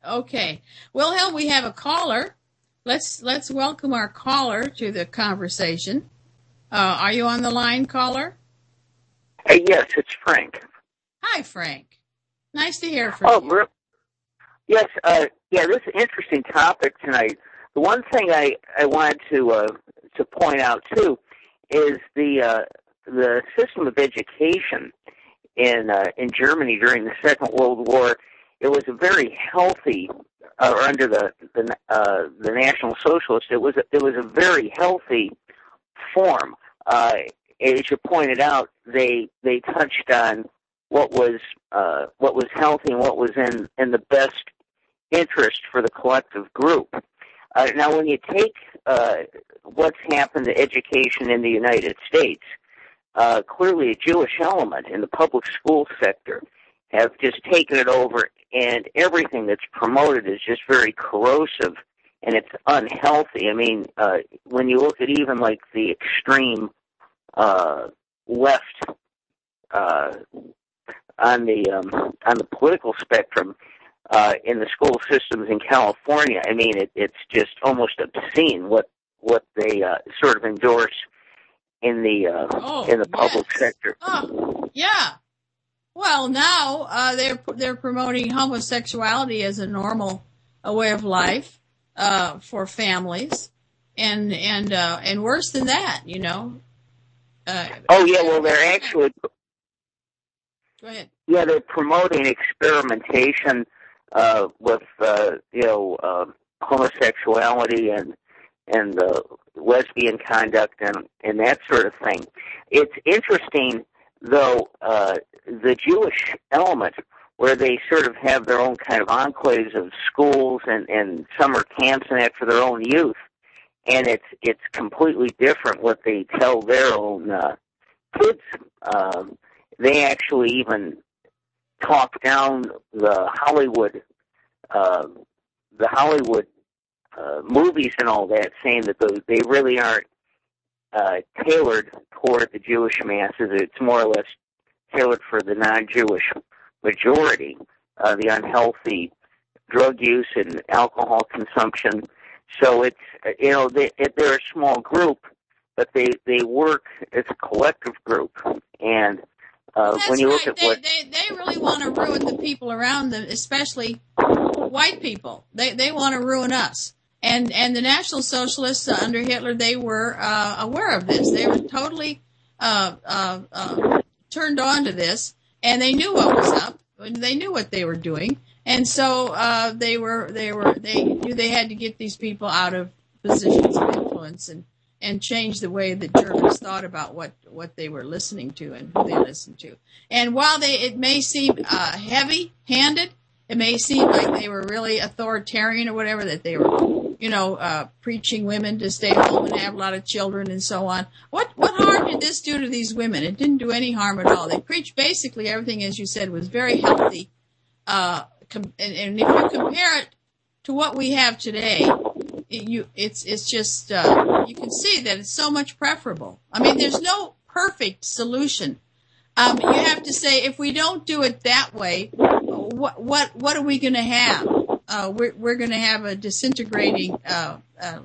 Okay. Wilhelm, we have a caller. Let's let's welcome our caller to the conversation. Uh, are you on the line, caller? Uh, yes, it's Frank. Hi, Frank. Nice to hear from oh, you. Yes, uh, yeah, this is an interesting topic tonight. The one thing I, I wanted to uh, to point out, too, is the uh, the system of education in uh, in Germany during the Second World War. It was a very healthy, uh, or under the the, uh, the National Socialists, it was a, it was a very healthy form. Uh, as you pointed out, they they touched on what was uh, what was healthy and what was in, in the best interest for the collective group. Uh, now, when you take uh, what's happened to education in the United States, uh, clearly a Jewish element in the public school sector have just taken it over, and everything that's promoted is just very corrosive, and it's unhealthy. I mean, uh, when you look at even like the extreme uh, left uh, on the um, on the political spectrum uh, in the school systems in California, I mean, it, it's just almost obscene what what they uh, sort of endorse in the uh, oh, in the public yes. sector. Oh, yeah. Well, now uh, they're they're promoting homosexuality as a normal a way of life uh, for families, and and uh, and worse than that, you know. Uh, oh yeah, well they're actually. Go ahead. Yeah, they're promoting experimentation uh, with uh, you know uh, homosexuality and and uh, lesbian conduct and and that sort of thing. It's interesting, though, uh, the Jewish element, where they sort of have their own kind of enclaves of schools and, and summer camps and that for their own youth, and it's it's completely different what they tell their own uh, kids. Um, they actually even talk down the Hollywood, uh, the Hollywood uh, movies and all that, saying that those, they really aren't uh, tailored toward the Jewish masses. It's more or less tailored for the non-Jewish majority, uh, the unhealthy drug use and alcohol consumption. So it's, you know, they, they're a small group, but they, they work as a collective group. And uh, well, when you right. look at they, what... They, they really want to ruin the people around them, especially white people. They, they want to ruin us. And, and the National Socialists uh, under Hitler, they were uh, aware of this. They were totally uh, uh, uh, turned on to this, and they knew what was up. They knew what they were doing, and so uh, they were they were they knew they had to get these people out of positions of influence and, and change the way that Germans thought about what, what they were listening to and who they listened to. And while they it may seem uh, heavy-handed, it may seem like they were really authoritarian or whatever, that they were, you know, uh, preaching women to stay home and have a lot of children and so on. What what harm did this do to these women? It didn't do any harm at all. They preached basically everything, as you said, was very healthy. Uh, com- and, and if you compare it to what we have today, it, you it's it's just uh, you can see that it's so much preferable. I mean, there's no perfect solution. Um, you have to say, if we don't do it that way, what what what are we going to have? Uh, we're we're going to have a disintegrating, uh, uh,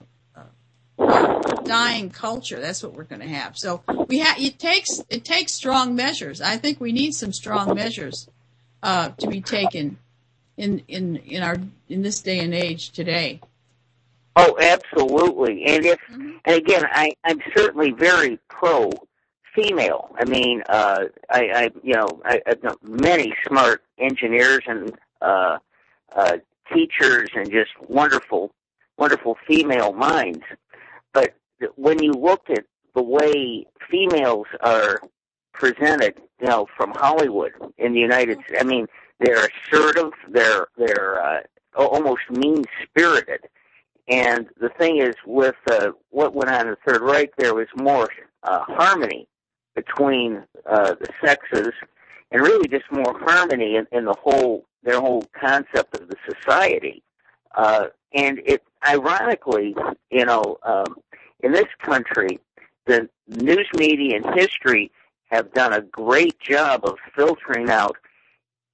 uh, dying culture. That's what we're going to have. So we have it takes it takes strong measures. I think we need some strong measures uh, to be taken in in in our in this day and age today. Oh, absolutely. And if Mm-hmm. and again, I I'm certainly very pro female. I mean, uh, I, I you know I, I've known many smart engineers and uh, uh, teachers and just wonderful, wonderful female minds. But when you look at the way females are presented, you know, from Hollywood in the United States, I mean, they're assertive, they're they're uh, almost mean-spirited. And the thing is, with uh, what went on in the Third Reich, there was more uh, harmony between uh, the sexes, and really just more harmony in, in the whole their whole concept of the society. Uh, and it ironically, you know, um, in this country, the news media and history have done a great job of filtering out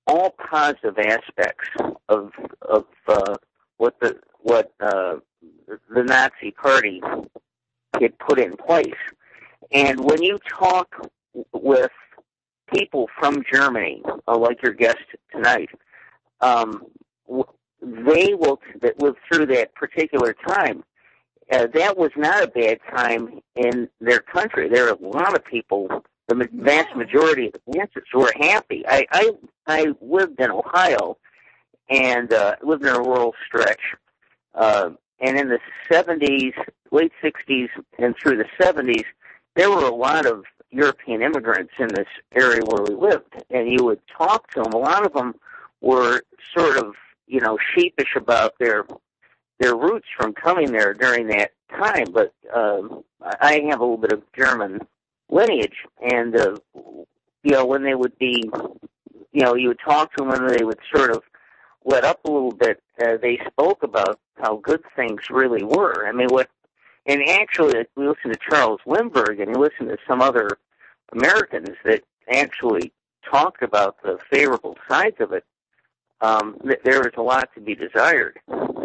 all positive aspects of of uh, what the what uh, the Nazi Party had put in place. And when you talk with people from Germany, uh, like your guest tonight, um, they will that lived through that particular time. Uh, that was not a bad time in their country. There are a lot of people, the vast majority of the dancers, who are happy. I I, I lived in Ohio and uh, lived in a rural stretch, uh, and in the seventies, late sixties, and through the seventies, there were a lot of European immigrants in this area where we lived, and you would talk to them. A lot of them were sort of, you know, sheepish about their their roots from coming there during that time, but um, I have a little bit of German lineage, and, uh, you know, when they would be, you know, you would talk to them and they would sort of let up a little bit. Uh, they spoke about how good things really were. I mean, what, and actually, we listen to Charles Lindbergh and you listen to some other Americans that actually talked about the favorable sides of it. Um, there is a lot to be desired.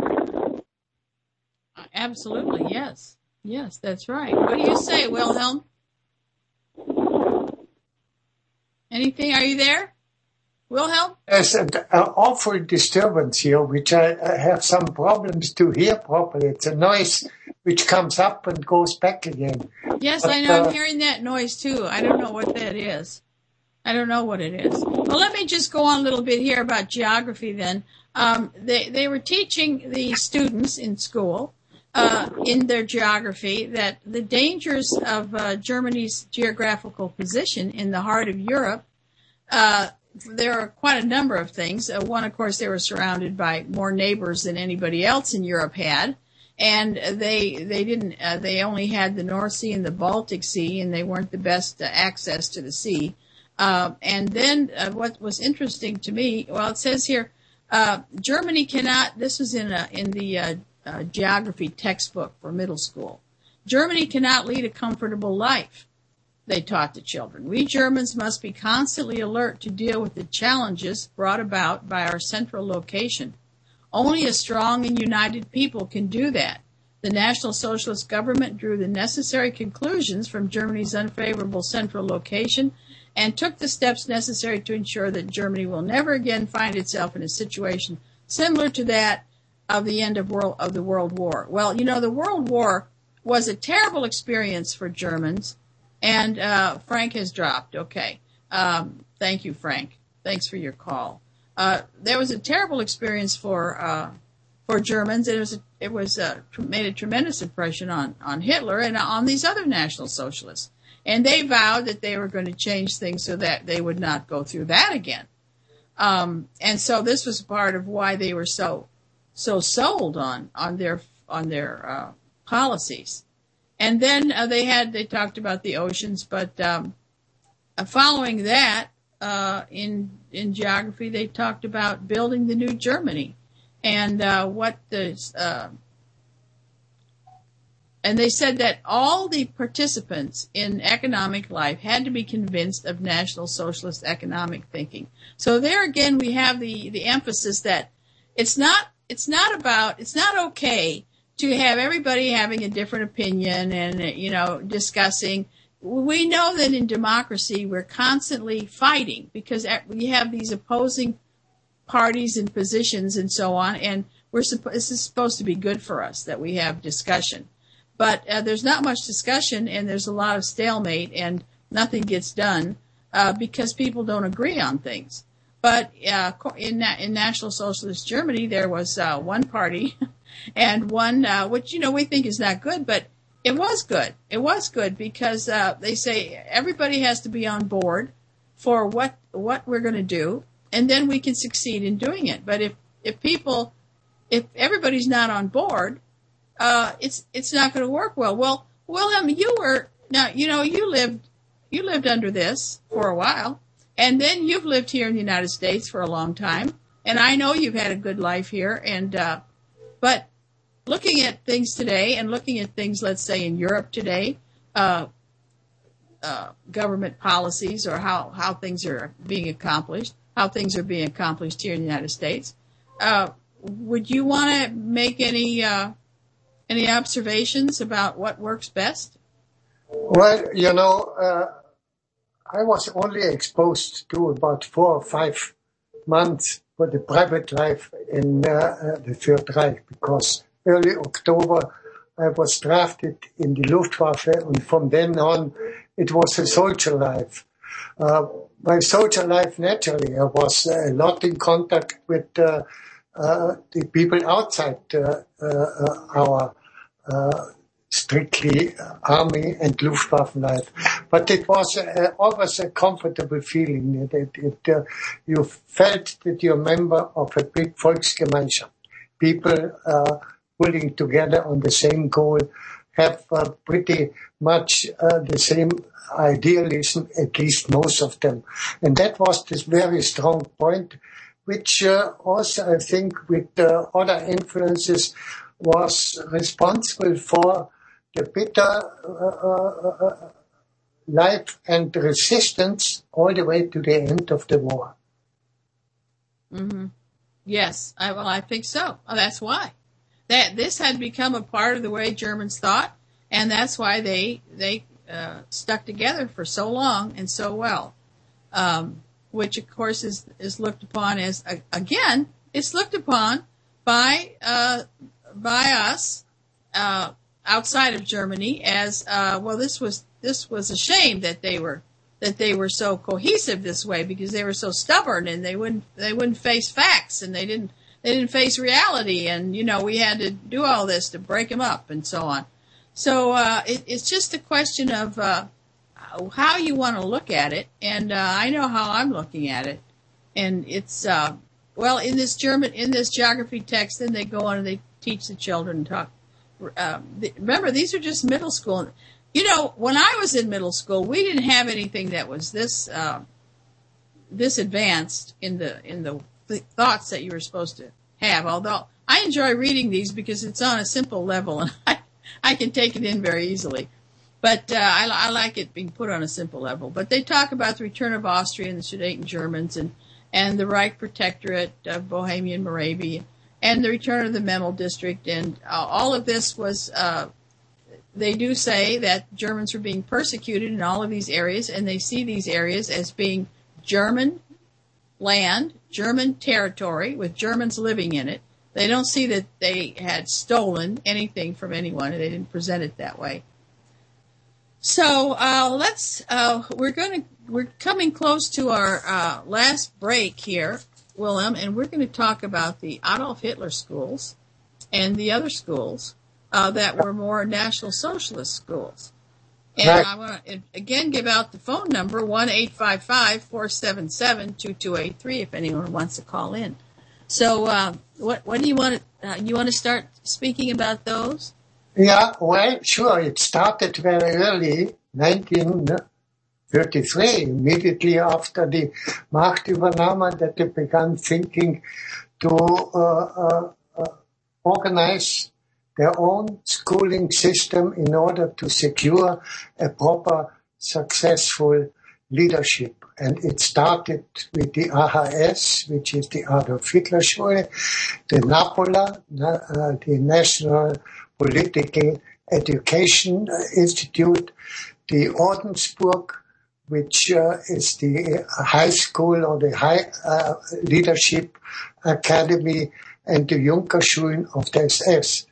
Absolutely, yes. Yes, that's right. What do you say, Wilhelm? Anything? Are you there, Wilhelm? There's an awful disturbance here, which I, I have some problems to hear properly. It's a noise which comes up and goes back again. Yes, but, I know. uh, I'm hearing that noise, too. I don't know what that is. I don't know what it is. Well, let me just go on a little bit here about geography then. Um, they, they were teaching the students in school uh, in their geography that the dangers of uh, Germany's geographical position in the heart of Europe, uh, there are quite a number of things. Uh, one, of course, they were surrounded by more neighbors than anybody else in Europe had. And they they didn't uh, they only had the North Sea and the Baltic Sea, and they weren't the best uh, access to the sea. Uh, and then uh, what was interesting to me, well, it says here, uh, Germany cannot, this was in a, in the uh, uh, geography textbook for middle school. Germany cannot lead a comfortable life, they taught the children. We Germans must be constantly alert to deal with the challenges brought about by our central location. Only a strong and united people can do that. The National Socialist government drew the necessary conclusions from Germany's unfavorable central location and took the steps necessary to ensure that Germany will never again find itself in a situation similar to that of the end of world of the World War. Well, you know, the World War was a terrible experience for Germans, and uh, Frank has dropped. Okay. Um, thank you, Frank. Thanks for your call. Uh, there was a terrible experience for uh, for Germans. It was a, it was uh, made a tremendous impression on, on Hitler and on these other National Socialists. And they vowed that they were going to change things so that they would not go through that again. Um, and so this was part of why they were so so sold on on their on their uh, policies. And then uh, they had they talked about the oceans, but um, uh, following that uh, in in geography they talked about building the new Germany and uh, what the uh, And they said that all the participants in economic life had to be convinced of National Socialist economic thinking. So there again, we have the, the emphasis that it's not, it's not about, it's not okay to have everybody having a different opinion and, you know, discussing. We know that in democracy, we're constantly fighting because we have these opposing parties and positions and so on. And we're supposed, this is supposed to be good for us that we have discussion. But uh, there's not much discussion, and there's a lot of stalemate, and nothing gets done uh, because people don't agree on things. But uh, in, in National Socialist Germany, there was uh, one party and one, uh, which, you know, we think is not good, but it was good. It was good because uh, they say everybody has to be on board for what what we're going to do, and then we can succeed in doing it. But if, if people, if everybody's not on board, Uh, it's it's not going to work well. Well, Wilhelm, you were now you know you lived you lived under this for a while, and then you've lived here in the United States for a long time, and I know you've had a good life here. And uh, but looking at things today, and looking at things, let's say in Europe today, uh, uh, government policies or how how things are being accomplished, how things are being accomplished here in the United States. Uh, would you want to make any uh, any observations about what works best? Well, you know, uh, I was only exposed to about four or five months for the private life in uh, the Third Reich, because early October I was drafted in the Luftwaffe, and from then on it was a soldier life. Uh, my soldier life, naturally, I was a lot in contact with uh, uh, the people outside uh, uh, our uh, strictly army and Luftwaffe life. But it was uh, always a comfortable feeling. It, it, uh, you felt that you're a member of a big Volksgemeinschaft. People uh, pulling together on the same goal, have uh, pretty much uh, the same idealism, at least most of them. And that was this very strong point, which uh, also, I think, with uh, other influences, was responsible for the bitter uh, uh, life and resistance all the way to the end of the war. Mm-hmm. Yes, I, well, I think so. Well, that's why. That this had become a part of the way Germans thought, and that's why they they uh, stuck together for so long and so well. Um, which, of course, is is looked upon as, uh, again, it's looked upon by uh, by us uh, outside of Germany as uh, well. This was this was a shame that they were that they were so cohesive this way, because they were so stubborn and they wouldn't they wouldn't face facts, and they didn't they didn't face reality, and you know we had to do all this to break them up and so on. So uh, it, it's just a question of uh, how you want to look at it, and uh, I know how I'm looking at it, and it's uh, well in this German in this geography text. Then they go on and they teach the children to talk. Uh, the, remember, these are just middle school. You know, when I was in middle school, we didn't have anything that was this uh, this advanced in the in the th- thoughts that you were supposed to have. Although I enjoy reading these because it's on a simple level, and I, I can take it in very easily. But uh, I, I like it being put on a simple level. But they talk about the return of Austria and the Sudeten Germans, and and the Reich Protectorate of Bohemia and Moravia, and the return of the Memel district, and uh, all of this was. Uh, They do say that Germans were being persecuted in all of these areas, and they see these areas as being German land, German territory, with Germans living in it. They don't see that they had stolen anything from anyone, and they didn't present it that way. So uh, let's. Uh, we're going to. We're coming close to our uh, last break here, Willem, and we're going to talk about the Adolf Hitler schools and the other schools. Uh, that were more National Socialist schools. And right. I want to, again, give out the phone number, one eight five five, four seven seven, two two eight three, if anyone wants to call in. So uh, what, what do you want to, uh, you want to start speaking about those? Yeah, well, sure. It started very early, nineteen thirty-three, immediately after the Machtübernahme, that they began thinking to uh, uh, uh, organize their own schooling system in order to secure a proper, successful leadership. And it started with the A H S, which is the Adolf Hitler Schule, the NAPOLA, uh, the National Political Education Institute, the Ordensburg, which uh, is the high school or the high uh, leadership academy, and the Junkerschulen of the S S.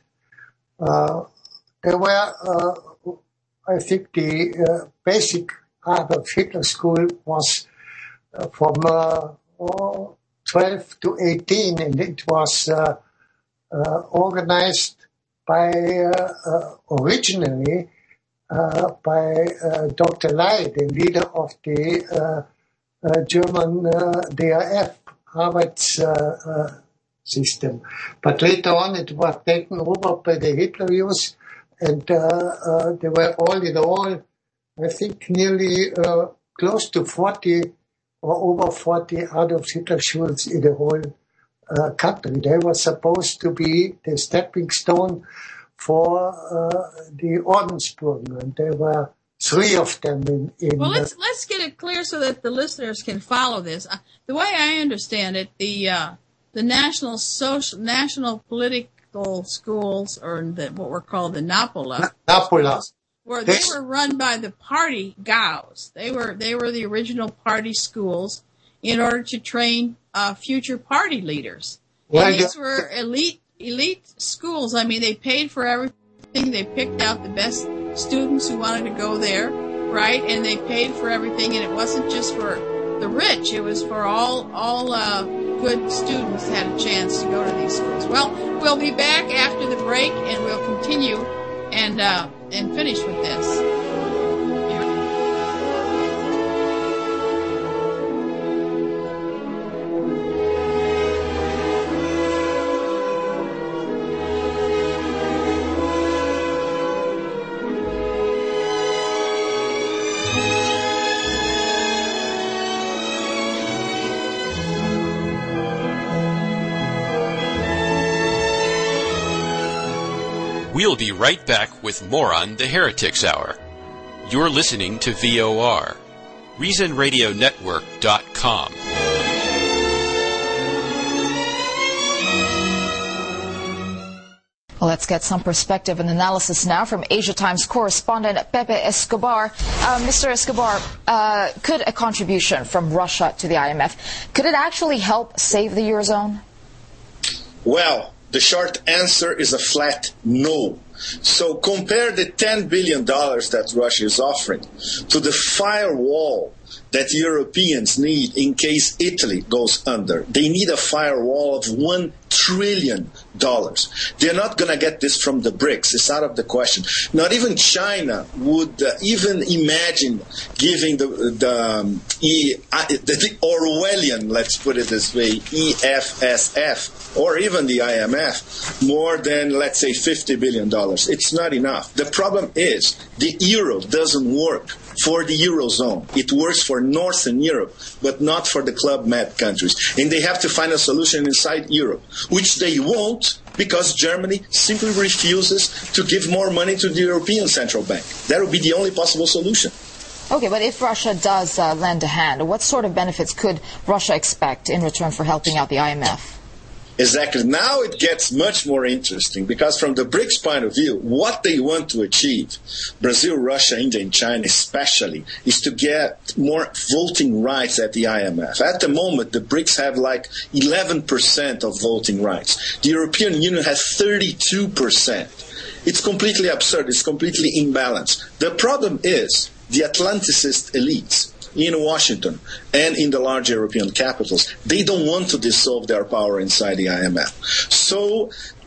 Uh, there were, uh, I think, the uh, basic Adolf Hitler School was uh, from uh, oh, twelve to eighteen, and it was uh, uh, organized by, uh, uh, originally, uh, by uh, Doctor Ley, the leader of the uh, uh, German uh, D R F, Arbeits uh, uh, system. But later on it was taken over by the Hitler Youth, and uh, uh, there were all in all, I think, nearly uh, close to forty or over forty Adolf Hitler schools in the whole uh, country. They were supposed to be the stepping stone for uh, the Ordensburg, and they were three of them in. in well, let's let's get it clear so that the listeners can follow this. Uh, the way I understand it, the uh, the national social national political schools, or the, what were called the NAPOLA, NAPOLA, where they were run by the party G A Os. They were they were the original party schools in order to train uh, future party leaders. Well, and these were elite elite schools. I mean, they paid for everything. They picked out the best students who wanted to go there, right? And they paid for everything. And it wasn't just for the rich. It was for all all uh, good students had a chance to go to these schools. Well, we'll be back after the break, and we'll continue and uh, and finish with this. We'll be right back with more on the Heretics Hour. You're listening to V O R, Reason Radio Network dot com. Well, let's get some perspective and analysis now from Asia Times correspondent Pepe Escobar. Uh, Mister Escobar, uh, could a contribution from Russia to the I M F, could it actually help save the Eurozone? Well, the short answer is a flat no. So compare the ten billion dollars that Russia is offering to the firewall that Europeans need in case Italy goes under. They need a firewall of one trillion dollars. They're not going to get this from the BRICS. It's out of the question. Not even China would uh, even imagine giving the the, um, e, uh, the the Orwellian, let's put it this way, E F S F, or even the I M F, more than, let's say, fifty billion dollars. It's not enough. The problem is the euro doesn't work for the Eurozone. It works for Northern Europe, but not for the Club Med countries. And they have to find a solution inside Europe, which they won't because Germany simply refuses to give more money to the European Central Bank. That would be the only possible solution. Okay, but if Russia does uh, lend a hand, what sort of benefits could Russia expect in return for helping out the I M F? Exactly. Now it gets much more interesting because from the BRICS point of view, what they want to achieve, Brazil, Russia, India, and China especially, is to get more voting rights at the I M F. At the moment, the BRICS have like eleven percent of voting rights. The European Union has thirty-two percent. It's completely absurd. It's completely imbalanced. The problem is the Atlanticist elites in Washington and in the large European capitals, they don't want to dissolve their power inside the I M F. So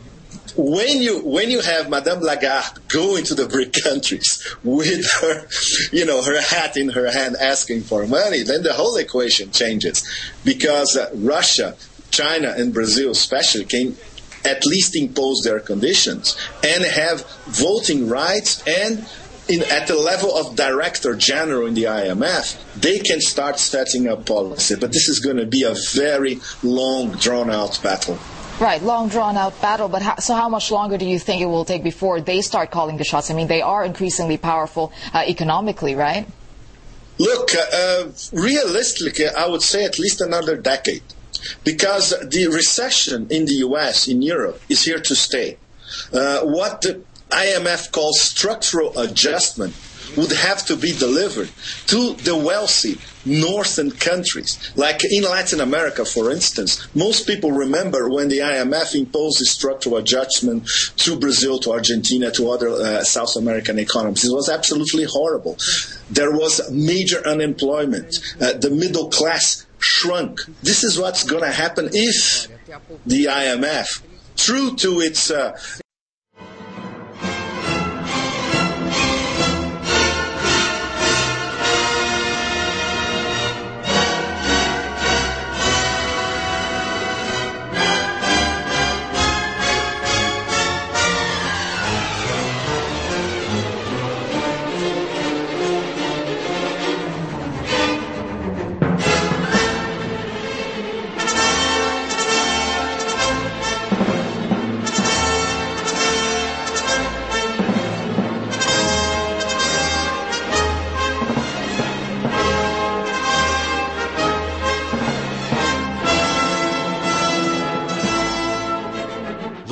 when you when you have Madame Lagarde go into the BRIC countries with her, you know, her hat in her hand asking for money, then the whole equation changes because uh, Russia, China, and Brazil especially can at least impose their conditions and have voting rights and In, at the level of Director General in the I M F, they can start setting up policy. But this is going to be a very long, drawn-out battle. Right, long, drawn-out battle. But how, so how much longer do you think it will take before they start calling the shots? I mean, they are increasingly powerful uh, economically, right? Look, uh, uh, realistically, I would say at least another decade. Because the recession in the U S, in Europe, is here to stay. Uh, what the I M F calls structural adjustment would have to be delivered to the wealthy northern countries. Like in Latin America, for instance, most people remember when the I M F imposed the structural adjustment to Brazil, to Argentina, to other uh, South American economies. It was absolutely horrible. There was major unemployment. Uh, the middle class shrunk. This is what's going to happen if the I M F, true to its uh,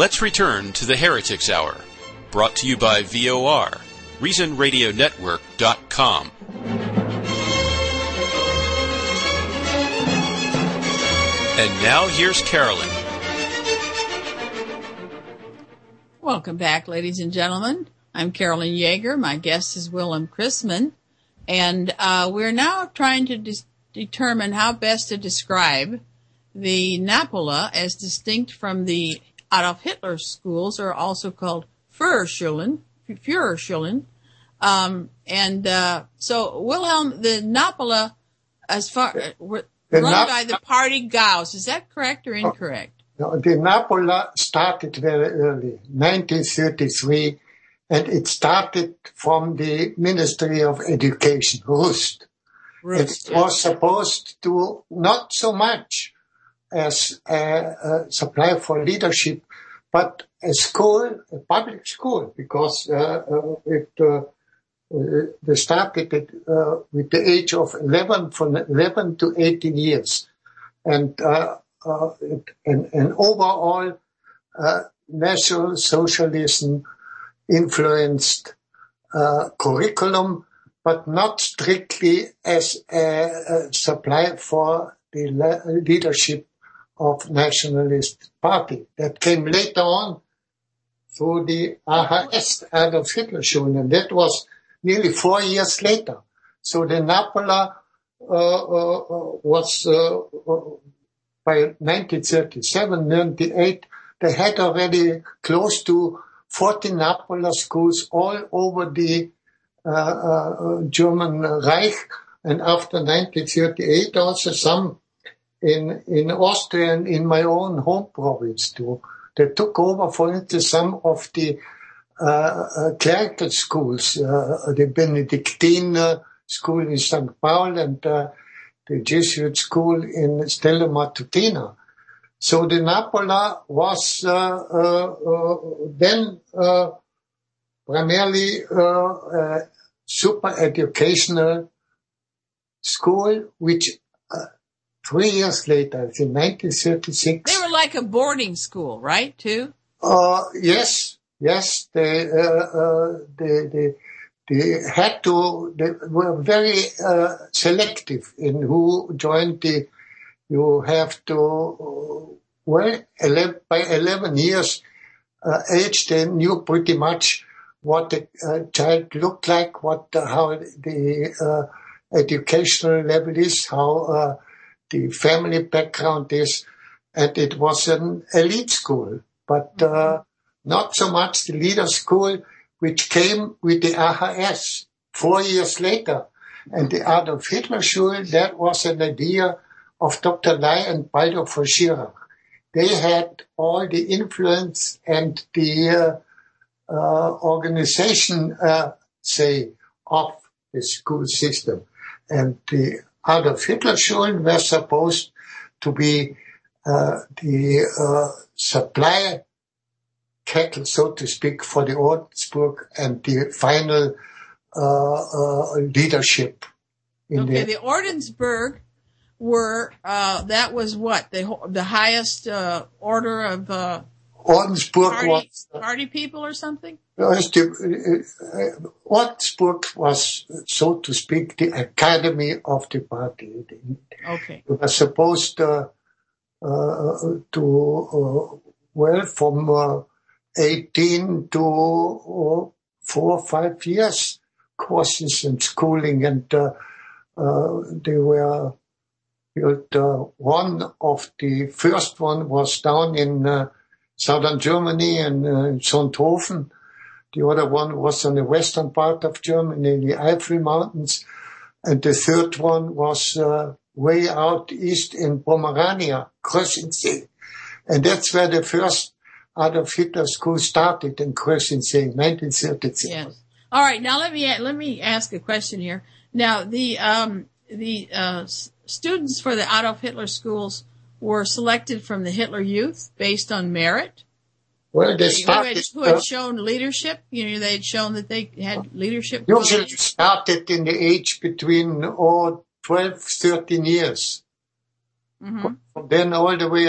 Let's return to the Heretics Hour, brought to you by V O R, Reason Radio Network dot com. And now here's Carolyn. Welcome back, ladies and gentlemen. I'm Carolyn Yeager. My guest is Willem Chrisman. And uh, we're now trying to dis- determine how best to describe the Napola as distinct from the Adolf Hitler schools, are also called Führerschulen, Führerschulen. Um, and uh, so, Wilhelm, the Napola, as far were run Nap- by the party Gauss. Is that correct or incorrect? No, the Napola started very early, nineteen thirty-three, and it started from the Ministry of Education, Rust. Rust it was supposed to not so much as a, a supply for leadership, but a school, a public school, because uh, uh, it uh, uh, they started it uh, with the age of eleven, from eleven to eighteen years, and uh, uh, it, an, an overall uh, National Socialism influenced uh, curriculum, but not strictly as a, a supply for the le- leadership of Nationalist Party. That came later on through the A H S, Adolf Hitler Schulen, and that was nearly four years later. So the Napola uh, uh, was uh, uh, by nineteen thirty-seven, ninety-eight, they had already close to forty Napola schools all over the uh, uh, German Reich, and after nineteen thirty-eight also some in in Austria and in my own home province too. They took over, for instance, some of the uh, uh, clerical schools, uh, the Benedictine uh, school in Saint Paul and uh, the Jesuit school in Stella Matutina. So the Napola was uh, uh, uh, then uh, primarily uh, a super educational school, which uh, three years later, in nineteen thirty-six. They were like a boarding school, right, too? Uh, yes, yes. They, uh, uh, they, they, they had to, they were very uh, selective in who joined the, you have to, uh, well, eleven, by eleven years uh, age, they knew pretty much what the uh, child looked like, what, uh, how the uh, educational level is, how uh, the family background is, and it was an elite school, but uh, not so much the leader school, which came with the A H S four years later. And the Adolf Hitler Schule, that was an idea of Doctor Ley and Baldur von Schirach. They had all the influence and the uh, uh, organization, uh, say, of the school system. And the Adolf Hitler Schulen were supposed to be uh, the uh, supply cattle, so to speak, for the Ordensburg and the final uh, uh, leadership. In okay, the, the Ordensburg were, uh, that was what? The, the highest uh, order of uh, Ordensburg party, was, party people or something? was the, uh, Ordensburg was, so to speak, the academy of the party. Okay. They were supposed uh, uh, to, uh, well, from uh, eighteen to uh, four or five years courses and schooling, and uh, uh, they were built. Uh, one of the first one was down in uh, southern Germany and uh, Sonthofen. The other one was on the western part of Germany, in the Eifel Mountains, and the third one was uh, way out east in Pomerania, Krössensee, and that's where the first Adolf Hitler school started in Krössensee, nineteen thirty-six. Yes. All right. Now let me let me ask a question here. Now the um, the uh, students for the Adolf Hitler schools were selected from the Hitler Youth based on merit. Well, they who started. had, who had uh, shown leadership. You know, they had shown that they had leadership. Usually qualities. started in the age between oh, twelve, thirteen years. Mm-hmm. From then all the way up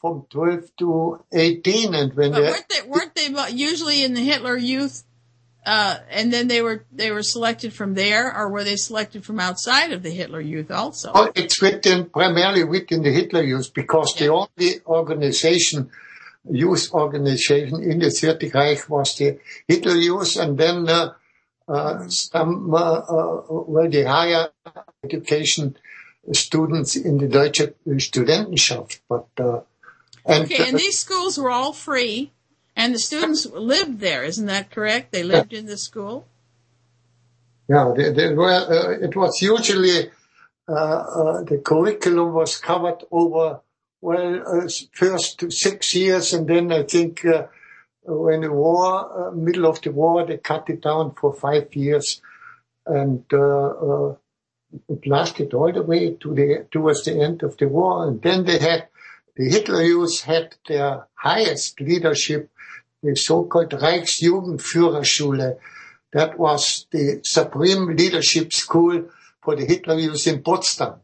from twelve to eighteen, and when but they, weren't they weren't they usually in the Hitler Youth, uh, and then they were they were selected from there, or were they selected from outside of the Hitler Youth also? Oh, it's within primarily within the Hitler Youth, because Yeah. the only organization, youth organization in the Third Reich was the Hitler Youth, and then uh, uh, some uh, uh, well, the higher education students in the Deutsche Studentenschaft, but. Uh, And, Okay, and these schools were all free, and the students lived there. Isn't that correct? They lived in the school? Yeah, they, they were, uh, it was usually, uh, uh, the curriculum was covered over, well, uh, first six years, and then I think uh, when the war, uh, middle of the war, they cut it down for five years, and uh, uh, it lasted all the way to the towards the end of the war, and then they had the Hitler Youth had their highest leadership, the so-called Reichsjugendführerschule. That was the supreme leadership school for the Hitler Youth in Potsdam.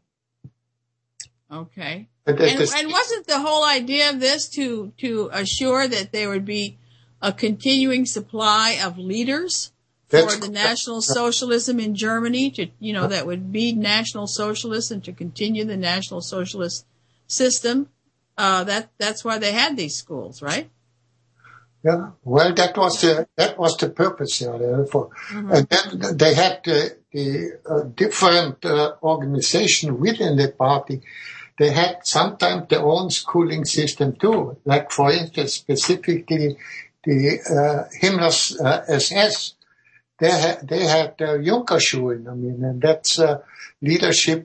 Okay. And, And, the, and wasn't the whole idea of this to, to assure that there would be a continuing supply of leaders for That's the correct. National Socialism in Germany, to, you know, that would be National Socialists and to continue the National Socialist system? Uh, that, that's why they had these schools, right? Yeah, well, that was the that was the purpose. Yeah, therefore, mm-hmm. And then they had the, the uh, different uh, organization within the party. They had sometimes their own schooling system too. Like, for instance, specifically the uh, Himmler's uh, S S. They had they had uh, Junkerschulen. I mean, and that's uh, leadership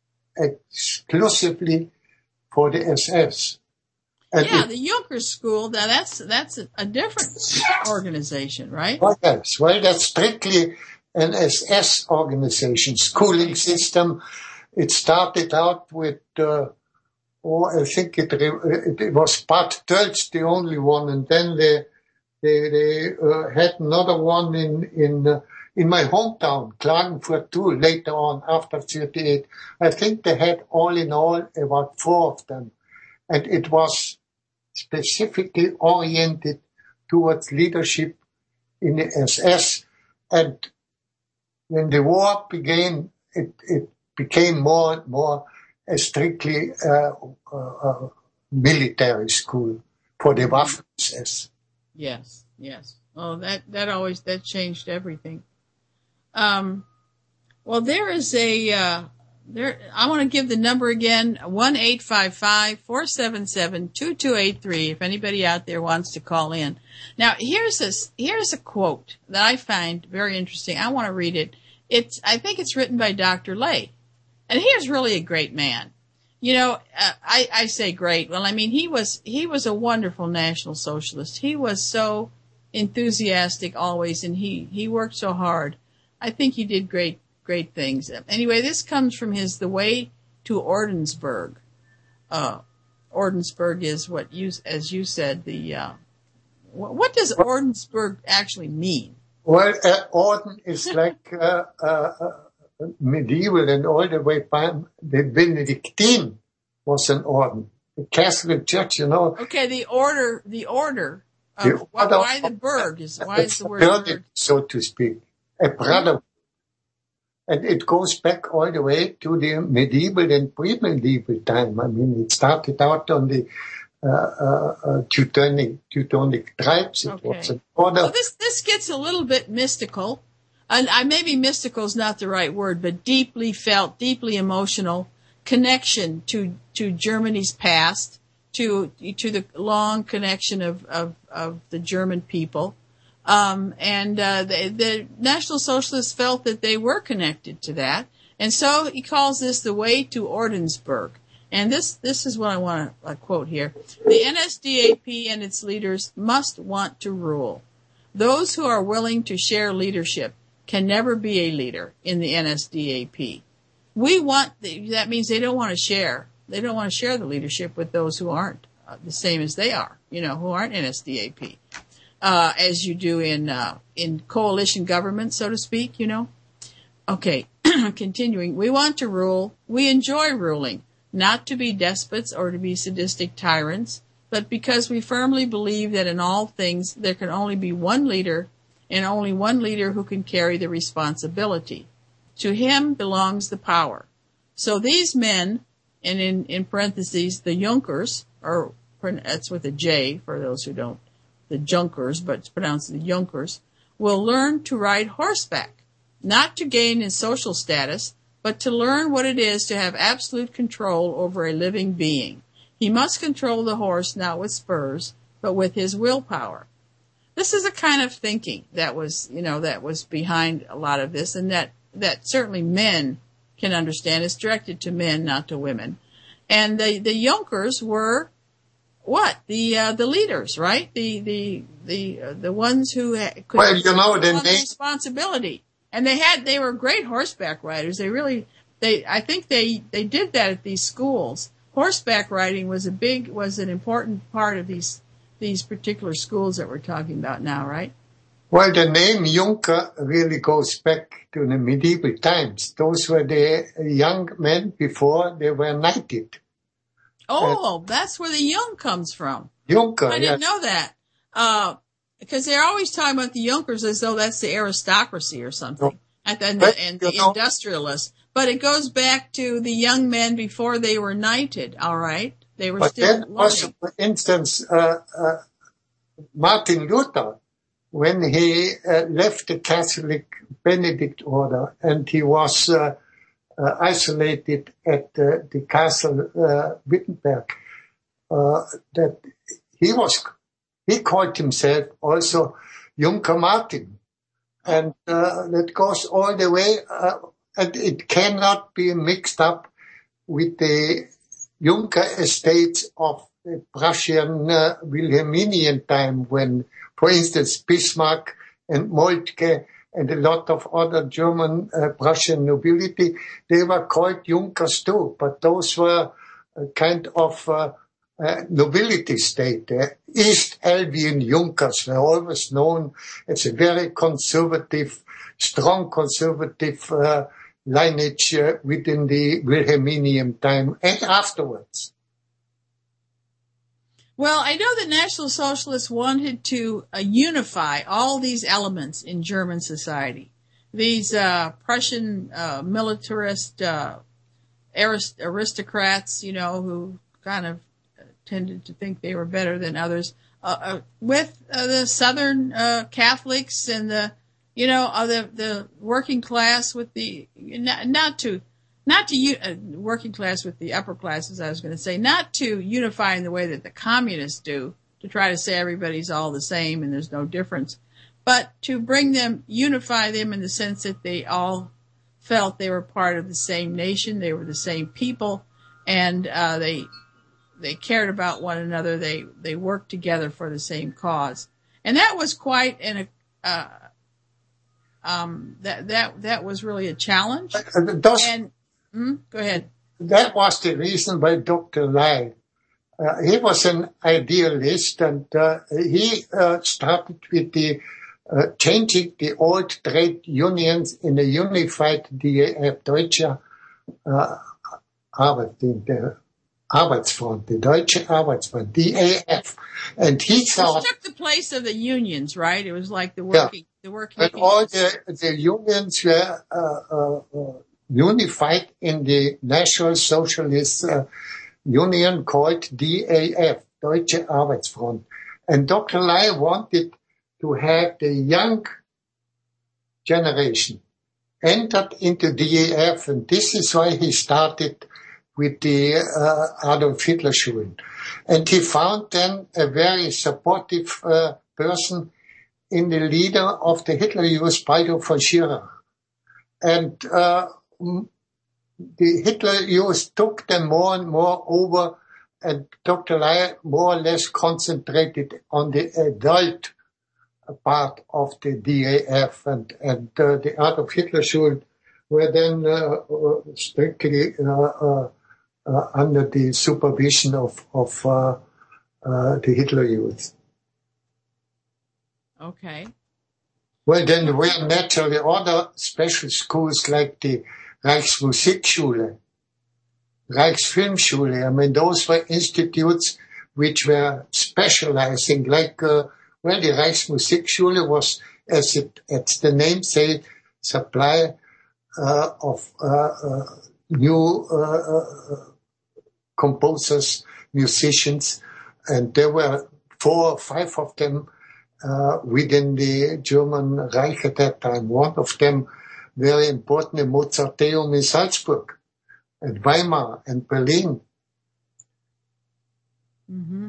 exclusively for the S S. And yeah, it, the Junkers School, now that's, that's a, a different organization, right? Oh, yes. Well, that's strictly an S S organization, schooling system. It started out with, uh, oh, I think it, it, it was Bad Tölz, the only one, and then they, they, they uh, had another one in, in, uh, in my hometown, Klagenfurt too, later on, after thirty-eight. I think they had all in all about four of them. And it was specifically oriented towards leadership in the S S. And when the war began, it, it became more and more a strictly uh, uh, uh, military school for the Waffen-S S. Yes, yes. Oh, that, that always, that changed everything. Um, well, there is a, uh, there, I want to give the number again, one eight five five, four seven seven, two two eight three, if anybody out there wants to call in. Now, here's a, here's a quote that I find very interesting. I want to read it. It's, I think it's written by Doctor Lay. And he is really a great man. You know, uh, I, I say great. Well, I mean, he was, he was a wonderful National Socialist. He was so enthusiastic always, and he, he worked so hard. I think he did great, great things. Anyway, this comes from his The Way to Ordensburg. Uh, Ordensburg is what you, as you said, the, uh, what, what does Ordensburg actually mean? Well, uh, Orden is like, uh, uh, uh, medieval and all the way back. The Benedictine was an Orden. The Catholic Church, you know. Okay, the order, the order of The why, order why the of- Berg is, why is the word brother, Berg? so to speak, a brother. And it goes back all the way to the medieval and pre-medieval time. I mean, it started out on the uh, uh, uh, Teutonic, Teutonic tribes. It Okay. was an order. Well, this, this gets a little bit mystical. And I, maybe mystical is not the right word, but deeply felt, deeply emotional connection to, to Germany's past, to, to the long connection of, of, of the German people. Um, and, uh, the, the National Socialists felt that they were connected to that. And so he calls this the way to Ordensburg. And this, this is what I want to uh, quote here. The N S D A P and its leaders must want to rule. Those who are willing to share leadership can never be a leader in the N S D A P. We want, the, that means they don't want to share. They don't want to share the leadership with those who aren't uh, the same as they are, you know, who aren't N S D A P. Uh, as you do in, uh, in coalition government, so to speak, you know. Okay, continuing. We want to rule. We enjoy ruling, not to be despots or to be sadistic tyrants. but because we firmly believe that in all things there can only be one leader, and only one leader who can carry the responsibility. To him belongs the power. So these men, and in, in parentheses, the Junkers, or that's with a J for those who don't, the Junkers, but it's pronounced the Junkers, will learn to ride horseback, not to gain in social status, but to learn what it is to have absolute control over a living being. He must control the horse not with spurs, but with his willpower. This is a kind of thinking that was, you know, that was behind a lot of this, and that, that certainly men can understand. It's directed to men, not to women. And the, the Junkers were what? The, uh, the leaders, right? The, the, the, uh, the ones who had, could well, you know, the name- responsibility. And they had, they were great horseback riders. They really, they, I think they, they did that at these schools. Horseback riding was a big, was an important part of these, these particular schools that we're talking about now, right? Well, the name Junker really goes back to the medieval times. Those were the young men before they were knighted. Oh, uh, that's where the Jung comes from. Junker, I didn't yes. know that. Uh, because they're always talking about the Junkers as though that's the aristocracy or something, and, and the, and the industrialists. But it goes back to the young men before they were knighted, all right? They were but still then learning. Also, for instance, uh, uh, Martin Luther, when he uh, left the Catholic Benedict order and he was uh, uh, isolated at uh, the castle uh, Wittenberg, uh, that he was, he called himself also Junker Martin. And uh, that goes all the way, uh, and it cannot be mixed up with the Junker estates of the Prussian uh, Wilhelminian time when, for instance, Bismarck and Moltke and a lot of other German uh, Prussian nobility, they were called Junkers too, but those were a kind of uh, uh, nobility state. The East Albion Junkers were always known as a very conservative, strong conservative uh, lineage uh, within the Wilhelminian time and afterwards. Well, I know that National Socialists wanted to uh, unify all these elements in German society. These uh, Prussian uh, militarist uh, arist- aristocrats, you know, who kind of tended to think they were better than others, uh, uh, with uh, the Southern uh, Catholics and the, you know, uh, the the working class with the not, not to. Not to, uh, working class with the upper classes, I was going to say, not to unify in the way that the communists do, to try to say everybody's all the same and there's no difference, but to bring them, unify them in the sense that they all felt they were part of the same nation, they were the same people, and, uh, they, they cared about one another, they, they worked together for the same cause. And that was quite an, uh, um, that, that, that was really a challenge. Those, and, Mm, go ahead. That was the reason why Doctor Lai, uh, he was an idealist and uh, he uh, started with the uh, changing the old trade unions in a unified D A F, Deutsche uh, Arbeit, the Arbeitsfront, the Deutsche Arbeitsfront, D A F. And he thought... Which took the place of the unions, right? It was like the working... Yeah. The working and all the, the unions were... Uh, uh, uh, unified in the National Socialist uh, Union called D A F, Deutsche Arbeitsfront. And Doctor Lai wanted to have the young generation entered into D A F, and this is why he started with the uh, Adolf Hitler Schulen. And he found then a very supportive uh, person in the leader of the Hitler Youth, Baldur von Schirach. And uh, the Hitler Youth took them more and more over, and Doctor Lai more or less concentrated on the adult part of the D A F, and, and uh, the Adolf Hitler Schule were then uh, uh, strictly uh, uh, uh, under the supervision of, of uh, uh, the Hitler Youth. Okay. Well, then there were naturally other special schools like the Reichsmusikschule, Reichsfilmschule. I mean, those were institutes which were specializing, like, uh, well, the Reichsmusikschule was, as it, as the name say, supply uh, of uh, uh, new uh, uh, composers, musicians, and there were four or five of them uh, within the German Reich at that time. One of them very important, the Mozarteum in Salzburg, and Weimar, and Berlin. Mm-hmm.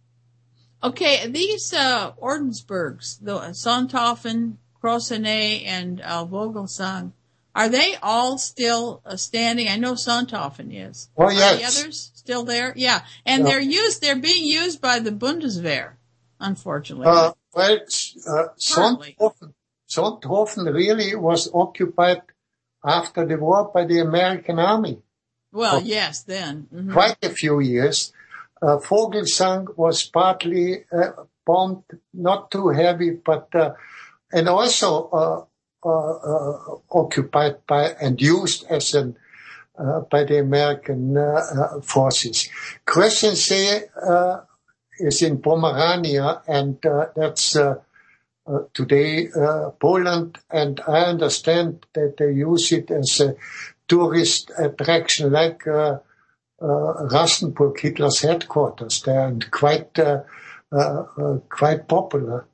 Okay, these uh, Ordensburgs, the Sonthofen, Crossenet, and uh, Vogelsang, are they all still uh, standing? I know Sonthofen is. Oh, Are yes. the others still there? Yeah, and Yeah. they're used. They're being used by the Bundeswehr, unfortunately. Uh, well, uh, Partly. Sonthofen, Sonthofen really was occupied after the war by the American army. well, oh. yes, then. Mhm. Quite a few years. Uh, Vogelsang was partly uh, bombed, not too heavy, but uh, and also uh, uh, uh, occupied by and used as an uh, by the American uh, uh, forces. Kröchensee uh, is in Pomerania, and uh, that's uh, uh, today uh, Poland. And I understand that they use it as a tourist attraction, like. Uh, Uh, Rastenburg, Hitler's headquarters there, and quite uh, uh, uh, quite popular.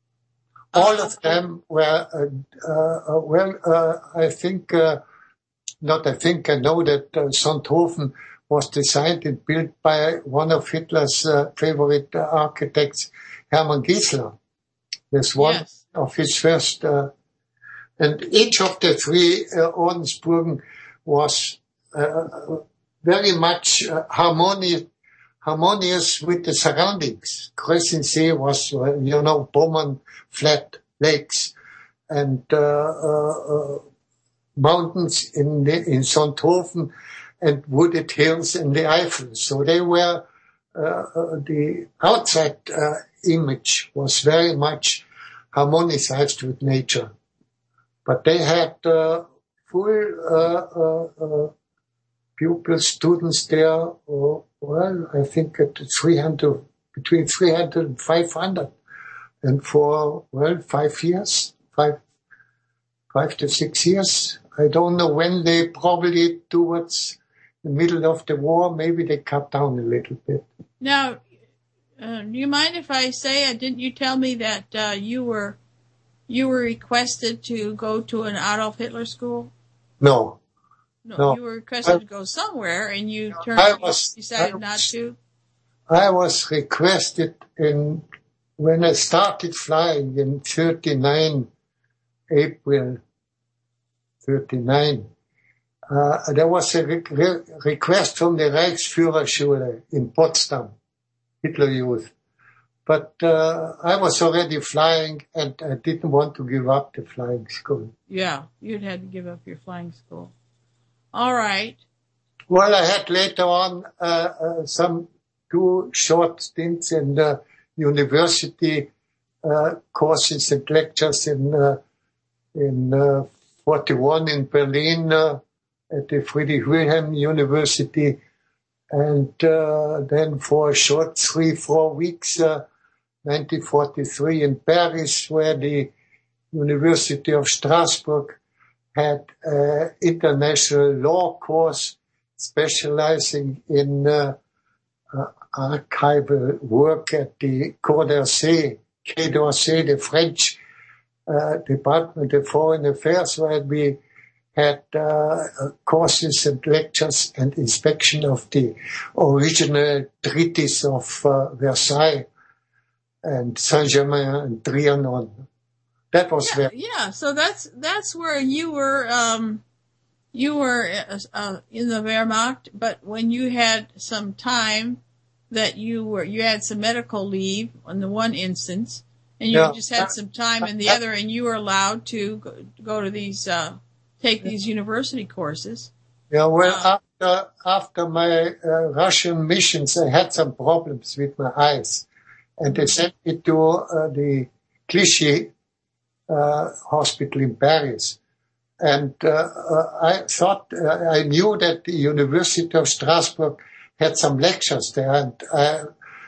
All of them were uh, uh, well. Uh, I think uh, not. I think I know that uh, Sonthofen was designed and built by one of Hitler's uh, favorite uh, architects, Hermann Giesler. That's one Yes. of his first. Uh, and each of the three uh, Ordensburgen was. Uh, very much uh, harmonious, harmonious with the surroundings. Kröchensee was, uh, you know, Pommern, flat lakes, and uh, uh, uh, mountains in the, in Sonthofen, and wooded hills in the Eifel. So they were uh, uh, the outside uh, image was very much harmonized with nature, but they had uh, full. Uh, uh, uh, pupils, students there, oh, well, I think at three hundred, between three hundred and five hundred. And for, well, five years, five, five to six years. I don't know when they probably towards the middle of the war, maybe they cut down a little bit. Now, uh, do you mind if I say, uh, didn't you tell me that uh, you were you were requested to go to an Adolf Hitler school? No. No, No. you were requested I, to go somewhere, and you turned. I was, decided I not was, to. I was requested in when I started flying in thirty-nine, April thirty-nine. Uh, there was a re- re- request from the Reichsführerschule in Potsdam, Hitler Youth. But uh, I was already flying, and I didn't want to give up the flying school. Yeah, you'd had to give up your flying school. All right. Well, I had later on uh, uh, some two short stints in the university uh, courses and lectures in uh, in uh, forty-one in Berlin uh, at the Friedrich Wilhelm University, and uh, then for a short three four weeks, uh, nineteen forty-three in Paris, where the University of Strasbourg had an international law course specializing in uh, uh, archival work at the Quai d'Orsay, Quai d'Orsay, the French uh, Department of Foreign Affairs, where we had uh, courses and lectures and inspection of the original treaties of uh, Versailles and Saint-Germain and Trianon. That was Yeah, very... yeah. So that's that's where you were. Um, you were uh, uh, in the Wehrmacht, but when you had some time that you were, you had some medical leave on the one instance, and you Yeah. just had some time in the other, and you were allowed to go, go to these, uh, take these university courses. Yeah, well, Uh, after after my uh, Russian missions, I had some problems with my eyes, and they sent me to uh, the Clichy uh, hospital in Paris. And uh, uh, I thought, uh, I knew that the University of Strasbourg had some lectures there, and I,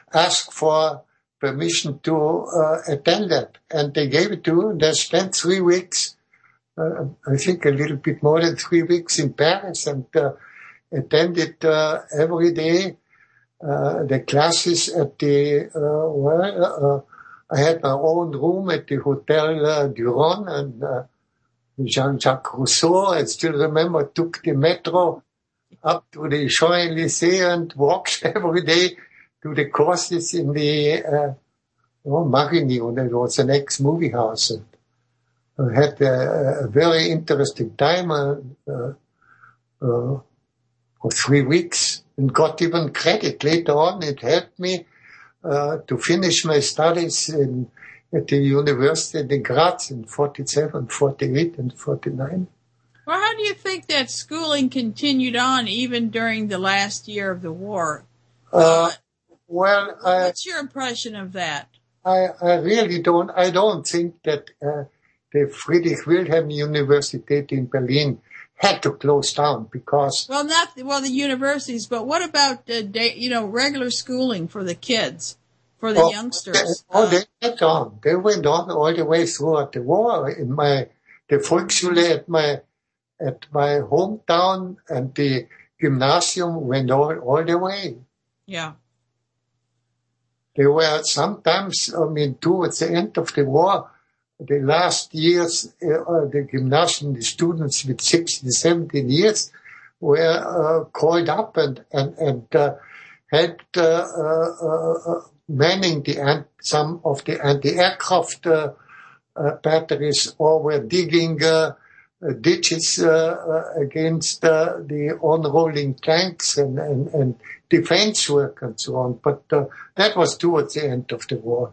asked for permission to uh, attend that. And they gave it to them. They spent three weeks, uh, I think a little bit more than three weeks in Paris, and uh, attended uh, every day uh, the classes at the, uh, well, uh, I had my own room at the Hotel uh, Durand, and uh, Jean-Jacques Rousseau, I still remember, took the metro up to the Champs-Élysées and walked every day to the courses in the uh, oh, Marigny, and it was an ex-movie house. And I had a, a very interesting time uh, uh, uh, for three weeks and got even credit later on. It helped me uh, to finish my studies in, at the University of Graz in forty-seven, forty-eight, and forty-nine. Well, how do you think that schooling continued on even during the last year of the war? Uh, well, I, what's your impression of that? I, I really don't. I don't think that uh, the Friedrich Wilhelm University in Berlin had to close down because. Well, not well the universities, but what about uh, day, you know regular schooling for the kids, for the oh, youngsters? They, oh, they went on. They went on all the way throughout the war. In my the Volksschule at my at my hometown and the gymnasium went all all the way. Yeah. They were sometimes, I mean, towards the end of the war, the last years, uh, the gymnasium, the students with sixteen, seventeen years were uh, called up and, and, and uh, had uh, uh, uh, manning the ant- some of the anti-aircraft uh, uh, batteries, or were digging uh, uh, ditches uh, uh, against uh, the unrolling tanks and, and, and defense work and so on. But uh, that was towards the end of the war.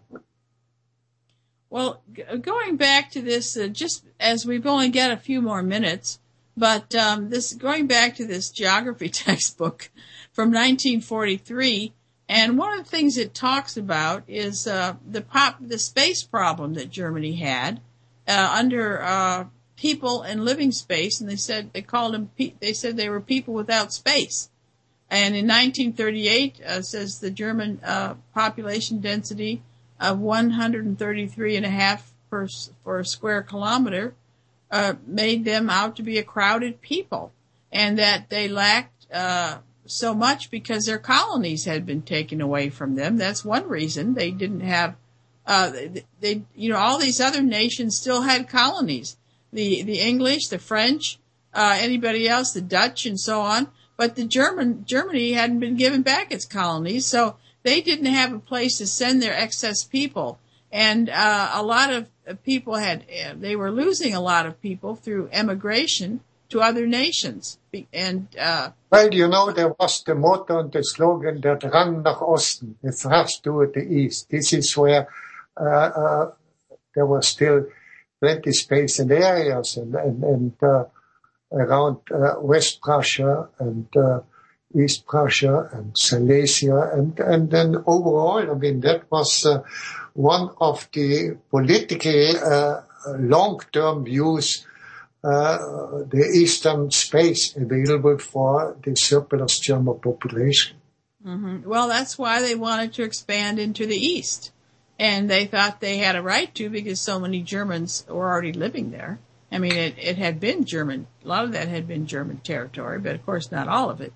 Well, g- going back to this, uh, just as we've only got a few more minutes, but um, this going back to this geography textbook from nineteen forty-three, and one of the things it talks about is uh, the pop, the space problem that Germany had uh, under uh, people and living space, and they said they called them. Pe- they said they were people without space. And in nineteen thirty-eight, uh, says the German uh, population density of one hundred thirty-three and a half per for a square kilometer uh, made them out to be a crowded people, and that they lacked uh, so much because their colonies had been taken away from them. That's one reason they didn't have. Uh, they, they, you know, all these other nations still had colonies. The the English, the French, uh, anybody else, the Dutch, and so on. But the German Germany hadn't been given back its colonies, so they didn't have a place to send their excess people. And uh, a lot of people had, they were losing a lot of people through emigration to other nations. And uh, well, you know, there was the motto and the slogan, der Drang nach Osten, the thrust toward the east. This is where uh, uh, there was still plenty space and areas, and, and, and uh, around uh, West Prussia and uh, East Prussia and Silesia, and, and then overall, I mean, that was uh, one of the political uh, long-term views, uh, the eastern space available for the surplus German population. Mm-hmm. Well, that's why they wanted to expand into the east, and they thought they had a right to because so many Germans were already living there. I mean, it, it had been German, a lot of that had been German territory, but of course not all of it.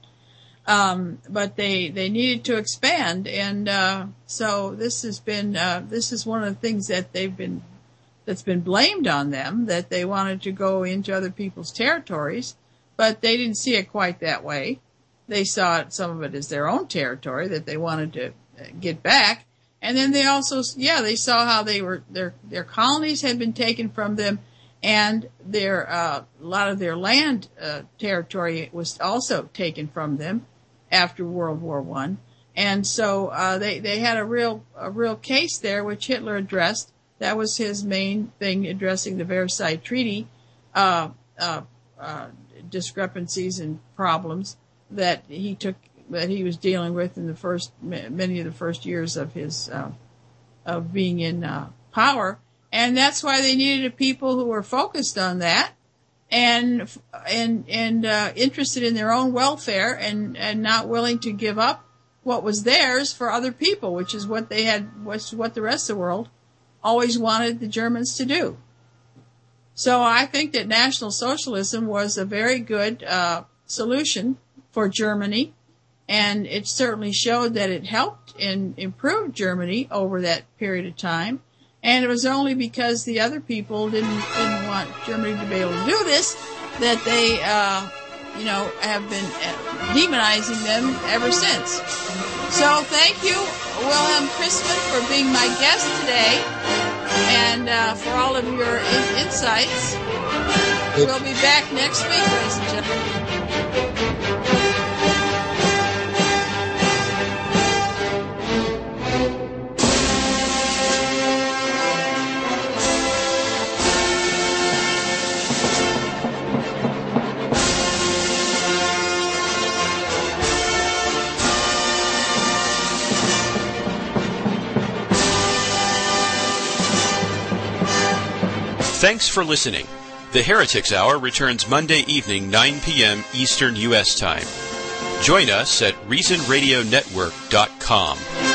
Um, but they, they needed to expand, and, uh, so this has been, uh, this is one of the things that they've been, that's been blamed on them, that they wanted to go into other people's territories, but they didn't see it quite that way. They saw it, some of it as their own territory that they wanted to get back. And then they also, yeah, they saw how they were, their, their colonies had been taken from them, and their, uh, a lot of their land, uh, territory was also taken from them after World War One. And so, uh, they, they had a real, a real case there, which Hitler addressed. That was his main thing, addressing the Versailles Treaty, uh, uh, uh, discrepancies and problems that he took, that he was dealing with in the first, many of the first years of his, uh, of being in, uh, power. And that's why they needed people who were focused on that and, and, and, uh, interested in their own welfare and, and not willing to give up what was theirs for other people, which is what they had, was what the rest of the world always wanted the Germans to do. So I think that National Socialism was a very good uh, solution for Germany, and it certainly showed that it helped and improved Germany over that period of time. And it was only because the other people didn't didn't want Germany to be able to do this that they, uh, you know, have been demonizing them ever since. So thank you, Wilhelm Christmann, for being my guest today, and uh, for all of your in- insights. We'll be back next week, ladies and gentlemen. Thanks for listening. The Heretics Hour returns Monday evening, nine p.m. Eastern U S Time. Join us at reason radio network dot com.